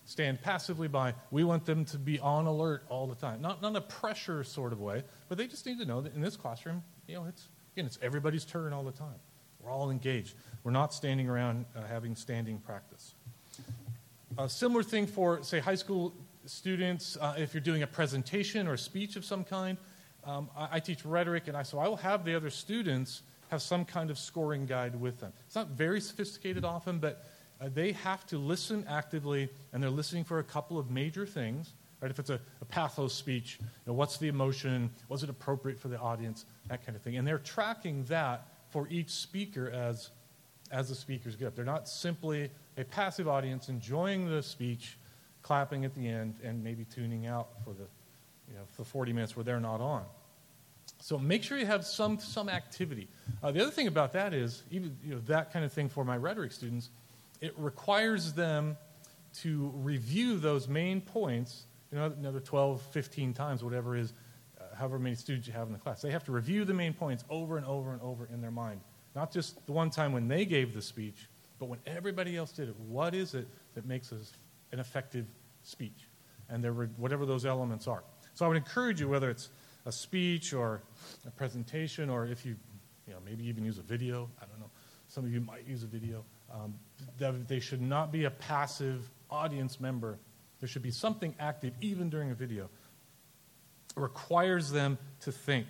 stand passively by. We want them to be on alert all the time. Not a pressure sort of way, but they just need to know that in this classroom, it's everybody's turn all the time. We're all engaged. We're not standing around having standing practice. A similar thing for, say, high school students, if you're doing a presentation or a speech of some kind. I teach rhetoric, and so I will have the other students have some kind of scoring guide with them. It's not very sophisticated often, but they have to listen actively, and they're listening for a couple of major things. Right? If it's a pathos speech, what's the emotion? Was it appropriate for the audience? That kind of thing. And they're tracking that for each speaker as the speakers get up. They're not simply a passive audience enjoying the speech, clapping at the end, and maybe tuning out for the 40 minutes where they're not on. So make sure you have some activity. The other thing about that is, even that kind of thing for my rhetoric students, it requires them to review those main points, another 12, 15 times, whatever it is, however many students you have in the class. They have to review the main points over and over and over in their mind. Not just the one time when they gave the speech, but when everybody else did it. What is it that makes us an effective speech? And whatever those elements are. So I would encourage you, whether it's a speech or a presentation, or if you maybe even use a video. I don't know. Some of you might use a video. That they should not be a passive audience member. There should be something active, even during a video. It requires them to think.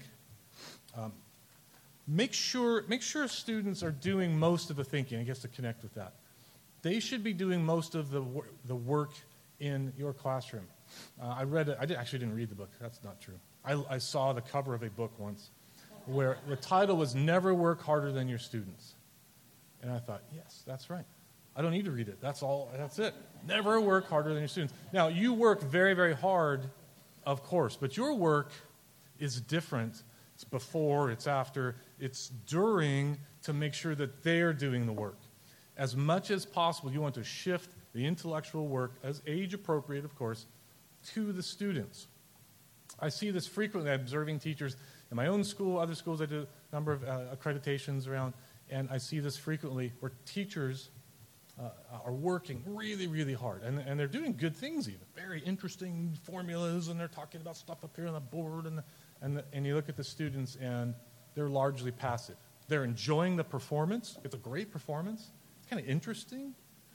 Make sure students are doing most of the thinking. I guess to connect with that, they should be doing most of the work in your classroom. I read it. I actually didn't read the book. That's not true. I saw the cover of a book once where the title was "Never Work Harder Than Your Students," and I thought, yes, that's right. I don't need to read it. That's all. That's it. Never work harder than your students. Now, you work very, very hard, of course, but your work is different. It's before, it's after, it's during, to make sure that they're doing the work. As much as possible, you want to shift the intellectual work, as age appropriate, of course, to the students. I see this frequently observing teachers in my own school, other schools I do a number of accreditations around, and I see this frequently where teachers are working really, really hard. And they're doing good things even, very interesting formulas, and they're talking about stuff up here on the board, and you look at the students, and they're largely passive. They're enjoying the performance. It's a great performance. It's kind of interesting.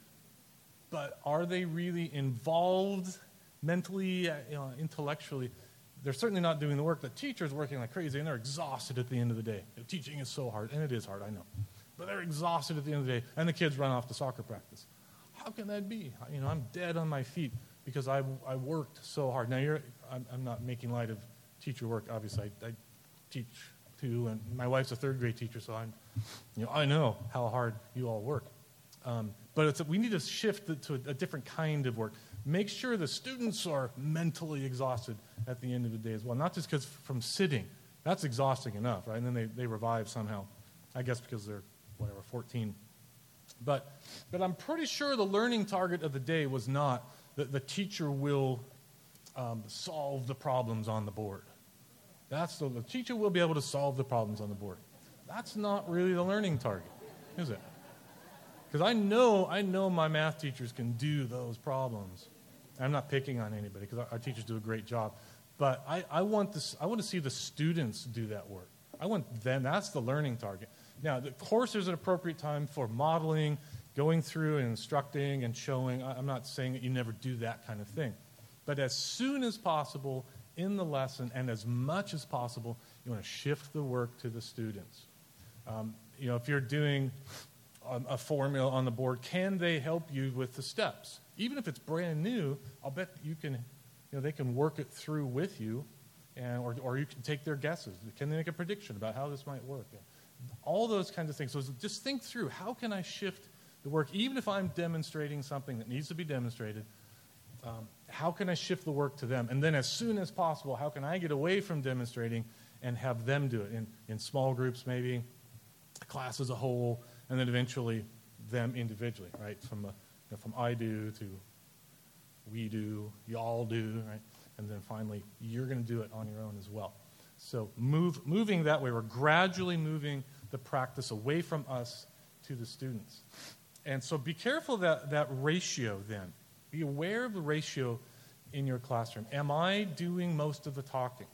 But are they really involved mentally, intellectually? They're certainly not doing the work. The teacher's working like crazy, and they're exhausted at the end of the day. Teaching is so hard, and it is hard, I know. But they're exhausted at the end of the day, and the kids run off to soccer practice. How can that be? I'm dead on my feet because I worked so hard. Now, I'm not making light of teacher work. Obviously, I teach too, and my wife's a third-grade teacher, so I know how hard you all work. But we need to shift to a different kind of work. Make sure the students are mentally exhausted at the end of the day as well. Not just because from sitting. That's exhausting enough, right? And then they revive somehow. I guess because they're, 14. But I'm pretty sure the learning target of the day was not that the teacher will solve the problems on the board. The teacher will be able to solve the problems on the board. That's not really the learning target, is it? Because I know my math teachers can do those problems. I'm not picking on anybody because our teachers do a great job. But I want to see the students do that work. I want them. That's the learning target. Now, of course, there's an appropriate time for modeling, going through and instructing and showing. I'm not saying that you never do that kind of thing. But as soon as possible in the lesson and as much as possible, you want to shift the work to the students. If you're doing a formula on the board, can they help you with the steps? Even if it's brand new, I'll bet you can, they can work it through with you, or you can take their guesses. Can they make a prediction about how this might work? All those kinds of things. So just think through, how can I shift the work, even if I'm demonstrating something that needs to be demonstrated, how can I shift the work to them? And then as soon as possible, how can I get away from demonstrating and have them do it in small groups maybe, the class as a whole, and then eventually them individually, right? From I do to we do, y'all do, right? And then finally, you're going to do it on your own as well. So moving that way, we're gradually moving the practice away from us to the students. And so be careful that ratio then. Be aware of the ratio in your classroom. Am I doing most of the talking?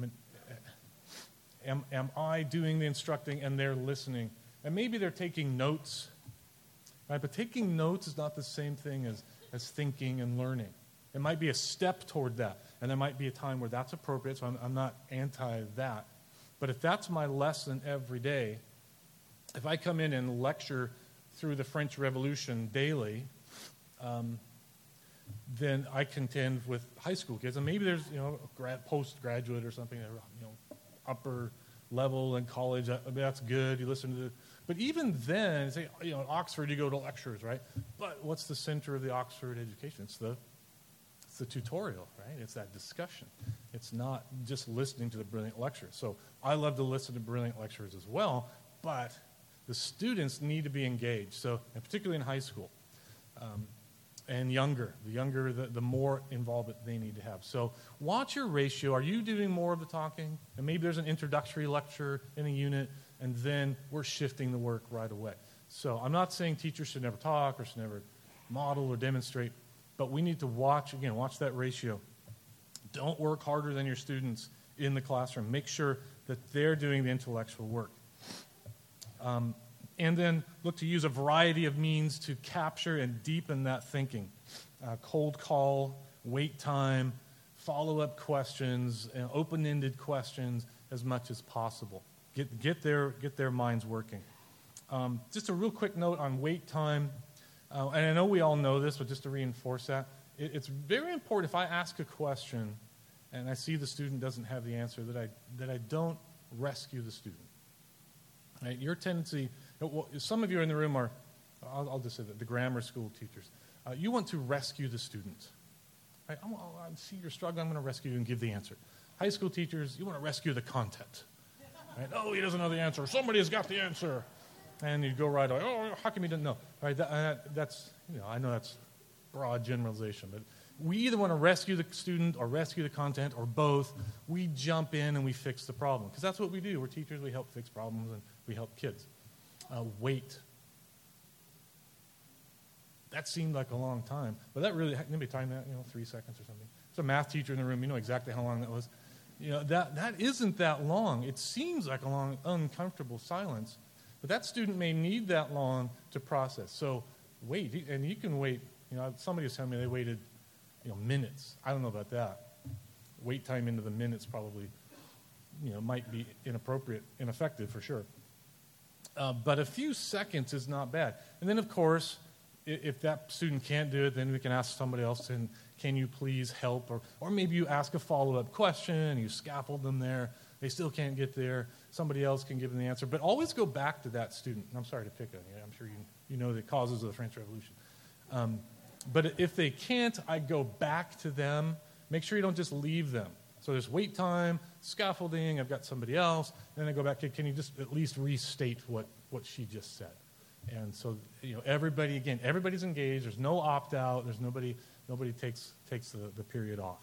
Am I doing the instructing and they're listening? And maybe they're taking notes, right? But taking notes is not the same thing as thinking and learning. It might be a step toward that, and there might be a time where that's appropriate, so I'm not anti that. But if that's my lesson every day, if I come in and lecture through the French Revolution daily, then I contend with high school kids, and maybe there's a postgraduate or something, upper level in college. That's good. You listen to the, but even then, say at Oxford, you go to lectures, right? But what's the center of the Oxford education? It's the tutorial, right? It's that discussion. It's not just listening to the brilliant lecture. So I love to listen to brilliant lectures as well, but the students need to be engaged. So, and particularly in high school. And younger. The more involvement they need to have. So watch your ratio. Are you doing more of the talking? And maybe there's an introductory lecture in a unit, and then we're shifting the work right away. So I'm not saying teachers should never talk or should never model or demonstrate, but we need to watch that ratio. Don't work harder than your students in the classroom. Make sure that they're doing the intellectual work. And then look to use a variety of means to capture and deepen that thinking. Cold call, wait time, follow-up questions, open-ended questions as much as possible. Get their minds working. Just a real quick note on wait time. And I know we all know this, but just to reinforce that, it's very important if I ask a question and I see the student doesn't have the answer that I don't rescue the student. Right? Your tendency, some of you in the room are, I'll just say that, the grammar school teachers. You want to rescue the student. Right? I see you're struggling, I'm going to rescue you and give the answer. High school teachers, you want to rescue the content. Right? Oh, he doesn't know the answer. Somebody has got the answer. And you go right away, oh, how come he didn't know? Right? That's, I know that's broad generalization, but we either want to rescue the student or rescue the content or both. We jump in and we fix the problem because that's what we do. We're teachers. We help fix problems and we help kids. Wait. That seemed like a long time, but that really, anybody time that, 3 seconds or something. It's a math teacher in the room. You know exactly how long that was. That isn't that long. It seems like a long, uncomfortable silence, but that student may need that long to process. So wait, and you can wait. Somebody was telling me they waited, minutes. I don't know about that. Wait time into the minutes probably, might be inappropriate, ineffective for sure. But a few seconds is not bad. And then, of course, if that student can't do it, then we can ask somebody else, and can you please help? Or maybe you ask a follow-up question, you scaffold them there. They still can't get there. Somebody else can give them the answer. But always go back to that student. And I'm sorry to pick on you. I'm sure you know the causes of the French Revolution. But if they can't, I go back to them. Make sure you don't just leave them. So there's wait time, scaffolding, I've got somebody else, and then I go back, can you just at least restate what she just said? And so, everybody's engaged. There's no opt-out. There's nobody takes the period off.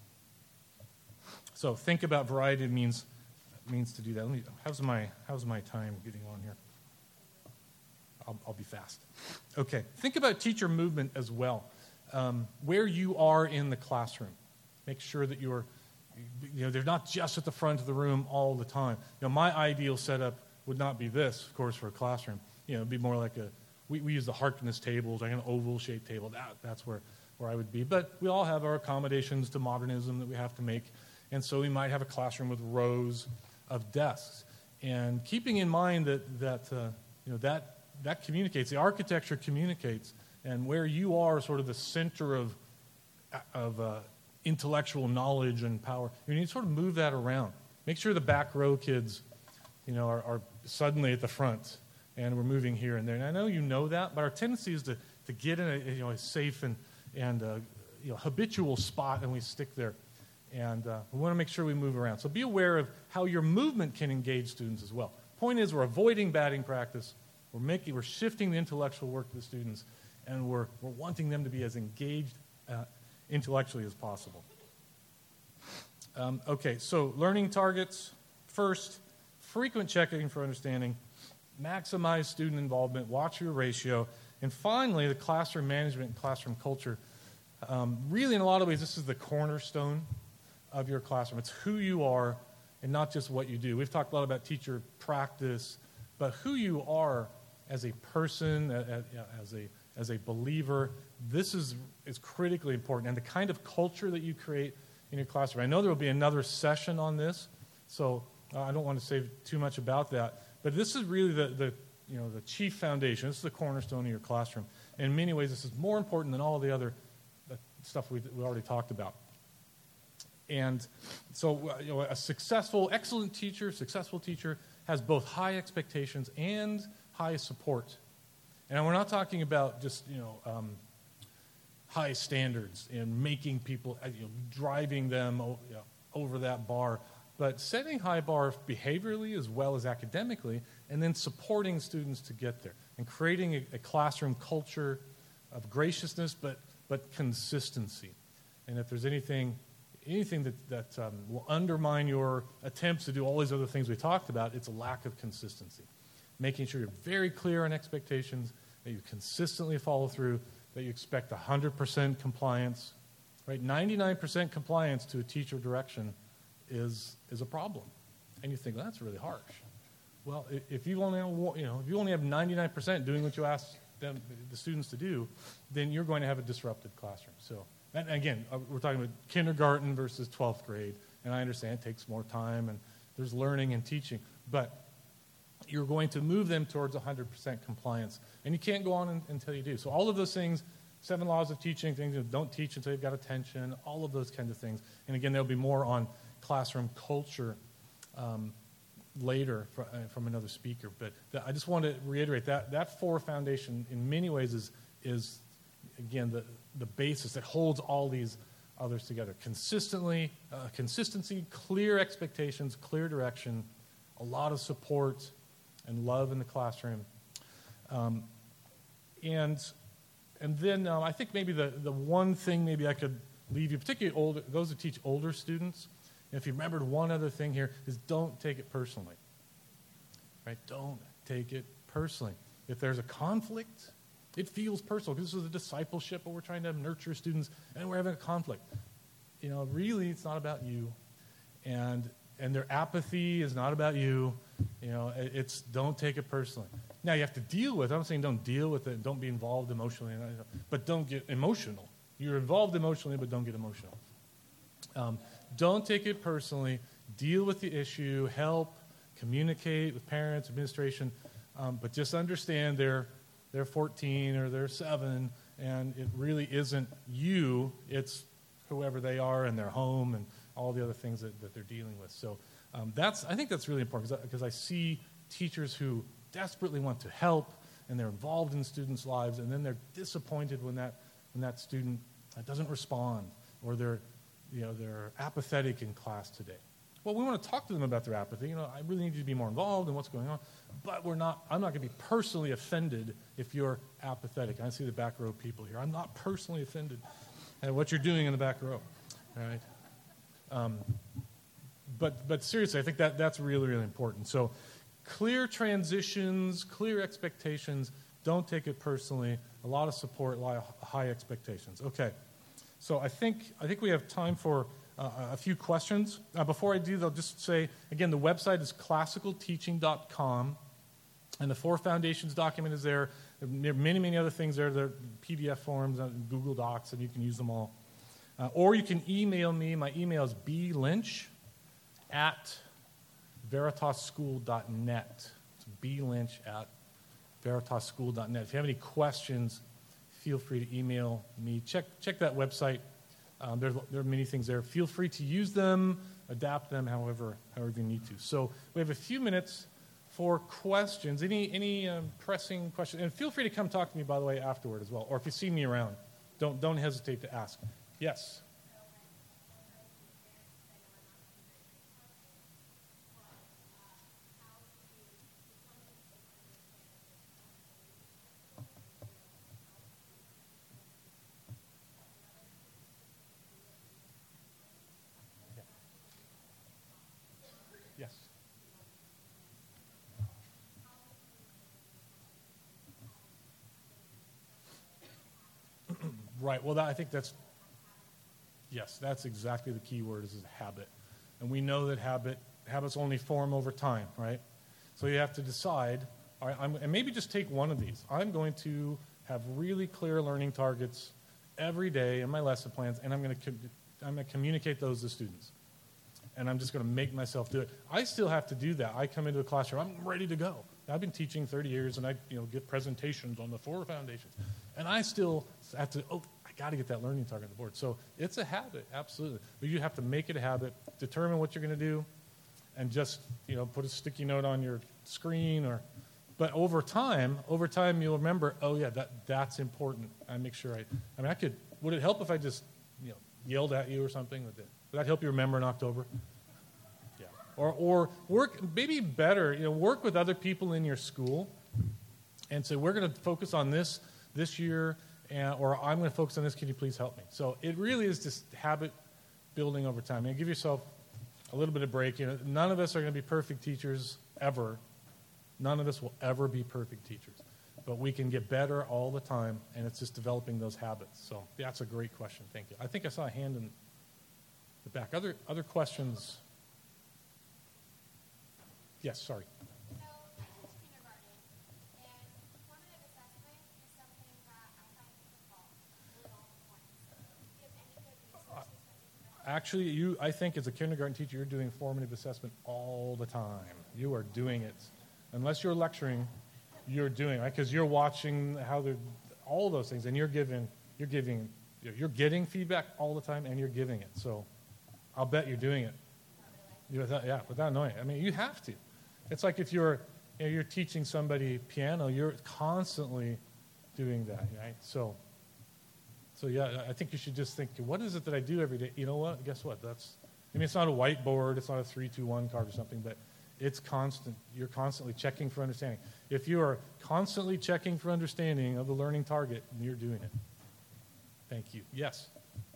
So think about variety of means to do that. How's my time getting on here? I'll be fast. Okay. Think about teacher movement as well. Where you are in the classroom. Make sure that they're not just at the front of the room all the time. My ideal setup would not be this, of course, for a classroom. It'd be more like we use the Harkness tables, like an oval-shaped table. That's where I would be. But we all have our accommodations to modernism that we have to make. And so we might have a classroom with rows of desks. And keeping in mind that communicates, the architecture communicates, and where you are sort of the center of intellectual knowledge and power, you need to sort of move that around. Make sure the back row kids, are suddenly at the front, and we're moving here and there. And I know you know that, but our tendency is to get in a safe and habitual spot, and we stick there. And we want to make sure we move around. So be aware of how your movement can engage students as well. Point is, we're avoiding batting practice. We're shifting the intellectual work to the students, and we're wanting them to be as engaged intellectually as possible. Okay, so learning targets. First, frequent checking for understanding. Maximize student involvement. Watch your ratio. And finally, the classroom management and classroom culture. Really, in a lot of ways, this is the cornerstone of your classroom. It's who you are and not just what you do. We've talked a lot about teacher practice, but who you are as a person, as a believer, this is critically important. And the kind of culture that you create in your classroom. I know there will be another session on this, so I don't want to say too much about that. But this is really the chief foundation. This is the cornerstone of your classroom. In many ways, this is more important than all the other stuff we already talked about. And so a successful teacher has both high expectations and high support. And we're not talking about just, high standards and making people, driving them over that bar, but setting high bar behaviorally as well as academically, and then supporting students to get there and creating a classroom culture of graciousness, but consistency. And if there's anything that will undermine your attempts to do all these other things we talked about, it's a lack of consistency. Making sure you're very clear on expectations, that you consistently follow through, that you expect 100% compliance. Right? 99% compliance to a teacher direction is a problem. And you think, well, that's really harsh. Well, if you only have 99% doing what you ask the students to do, then you're going to have a disrupted classroom. So, and again, we're talking about kindergarten versus 12th grade, and I understand it takes more time, and there's learning and teaching, but you're going to move them towards 100% compliance, and you can't go on until you do. So all of those things, 7 laws of teaching, things don't teach until you've got attention, all of those kinds of things. And again, there'll be more on classroom culture later from another speaker. But I just want to reiterate that 4 foundation in many ways is again, the basis that holds all these others together. Consistency, clear expectations, clear direction, a lot of support and love in the classroom. And then I think maybe the one thing maybe I could leave you, particularly those who teach older students, if you remembered one other thing here, is don't take it personally. Right? Don't take it personally. If there's a conflict, it feels personal because this is a discipleship, but we're trying to nurture students, and we're having a conflict. Really, it's not about you, and their apathy is not about you. It's don't take it personally. Now you have to deal with it. I'm not saying don't deal with it, don't be involved emotionally, but don't get emotional. You're involved emotionally, but don't get emotional. Don't take it personally. Deal with the issue. Help, communicate with parents, administration, but just understand they're 14 or they're 7, and it really isn't you. It's whoever they are and their home and all the other things that they're dealing with. So I think that's really important because I see teachers who desperately want to help and they're involved in students' lives, and then they're disappointed when that student doesn't respond or they're apathetic in class today. Well, we want to talk to them about their apathy. I really need you to be more involved in what's going on. But I'm not going to be personally offended if you're apathetic. I see the back row people here. I'm not personally offended at what you're doing in the back row. All right. But seriously, I think that's really, really important. So clear transitions, clear expectations. Don't take it personally. A lot of support, a lot of high expectations. Okay. So I think we have time for a few questions. Before I do, they'll just say, again, the website is classicalteaching.com, and the 4 Foundations document is there. There are many, many other things there. There are PDF forms, Google Docs, and you can use them all. Or you can email me. My email is bLynch@veritasschool.net. It's bLynch@veritasschool.net. If you have any questions, feel free to email me. Check that website. There are many things there. Feel free to use them, adapt them, however you need to. So we have a few minutes for questions. Any pressing questions? And feel free to come talk to me, by the way, afterward as well. Or if you see me around, don't hesitate to ask. Yes. Yes. Right. Well, I think that's Yes, that's exactly the key word is habit. And we know that habits only form over time, right? So you have to decide, all right, and maybe just take one of these. I'm going to have really clear learning targets every day in my lesson plans, and I'm going to communicate those to students. And I'm just going to make myself do it. I still have to do that. I come into a classroom, I'm ready to go. I've been teaching 30 years, and I give presentations on the 4 foundations. And I still have to, I got to get that learning target on the board. So it's a habit, absolutely. But you have to make it a habit, determine what you're going to do, and just put a sticky note on your screen. But over time you'll remember, oh yeah, that's important. I make sure would it help if I just yelled at you or something? Would that help you remember in October? Yeah. Or work, maybe better, work with other people in your school and say, we're going to focus on this year, or I'm going to focus on this, can you please help me? So it really is just habit building over time. Give yourself a little bit of break. None of us are going to be perfect teachers ever. None of us will ever be perfect teachers. But we can get better all the time, and it's just developing those habits. So that's a great question. Thank you. I think I saw a hand in the back. Other questions? Yes, sorry. So I teach kindergarten, and formative assessment is something that I find difficult with all the points. Do you have any good resources that you can Actually, I think as a kindergarten teacher, you're doing formative assessment all the time. You are doing it. Unless you're lecturing, you're doing it, right? Because you're watching how they're, all those things, and you're getting feedback all the time, and you're giving it. So I'll bet you're doing it. Without knowing it. I mean, you have to. It's like if you're teaching somebody piano, you're constantly doing that, right? So yeah, I think you should just think, what is it that I do every day? You know what? Guess what? It's not a whiteboard, it's not a 3-2-1 card or something, but it's constant. You're constantly checking for understanding. If you are constantly checking for understanding of the learning target, you're doing it. Thank you. Yes?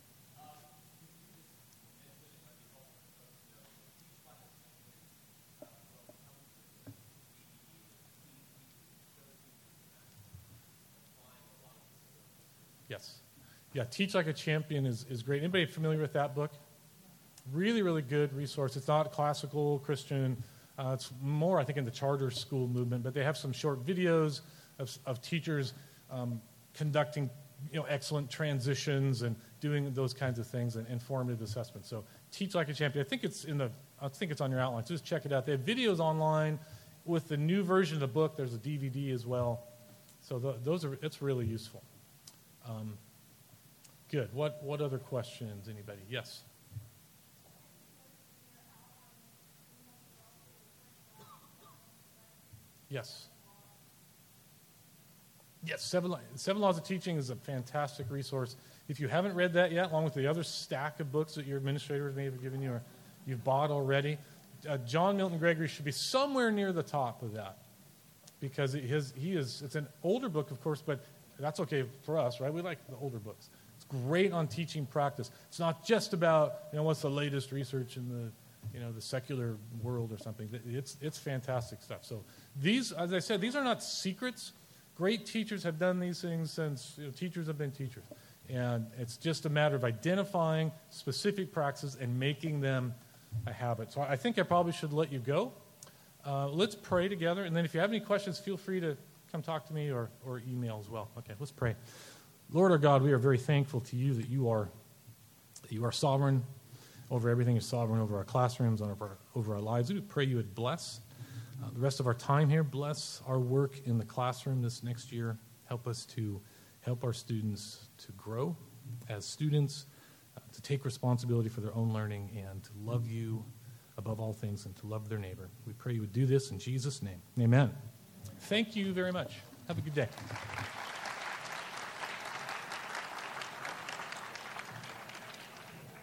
Yes. Yeah, Teach Like a Champion is great. Anybody familiar with that book? Really, really good resource. It's not classical Christian. It's more, I think, in the charter school movement, but they have some short videos of teachers conducting excellent transitions and doing those kinds of things and formative assessment. So Teach Like a Champion. I think it's on your outline. So just check it out. They have videos online with the new version of the book. There's a DVD as well. So it's really useful. Good. What other questions? Anybody? Yes. Yes. Yes, Seven Laws of Teaching is a fantastic resource. If you haven't read that yet, along with the other stack of books that your administrators may have given you or you've bought already, John Milton Gregory should be somewhere near the top of that because it's an older book, of course, but that's okay for us, right? We like the older books. It's great on teaching practice. It's not just about, what's the latest research in the secular world or something. It's fantastic stuff. So these, as I said, these are not secrets. Great teachers have done these things since teachers have been teachers. And it's just a matter of identifying specific practices and making them a habit. So I think I probably should let you go. Let's pray together. And then if you have any questions, feel free to come talk to me or email as well. Okay, let's pray. Lord our God, we are very thankful to you that you are sovereign over everything. You're sovereign over our classrooms, over our lives. We pray you would bless the rest of our time here. Bless our work in the classroom this next year. Help us to help our students to grow as students, to take responsibility for their own learning, and to love you above all things and to love their neighbor. We pray you would do this in Jesus' name. Amen. Thank you very much. Have a good day.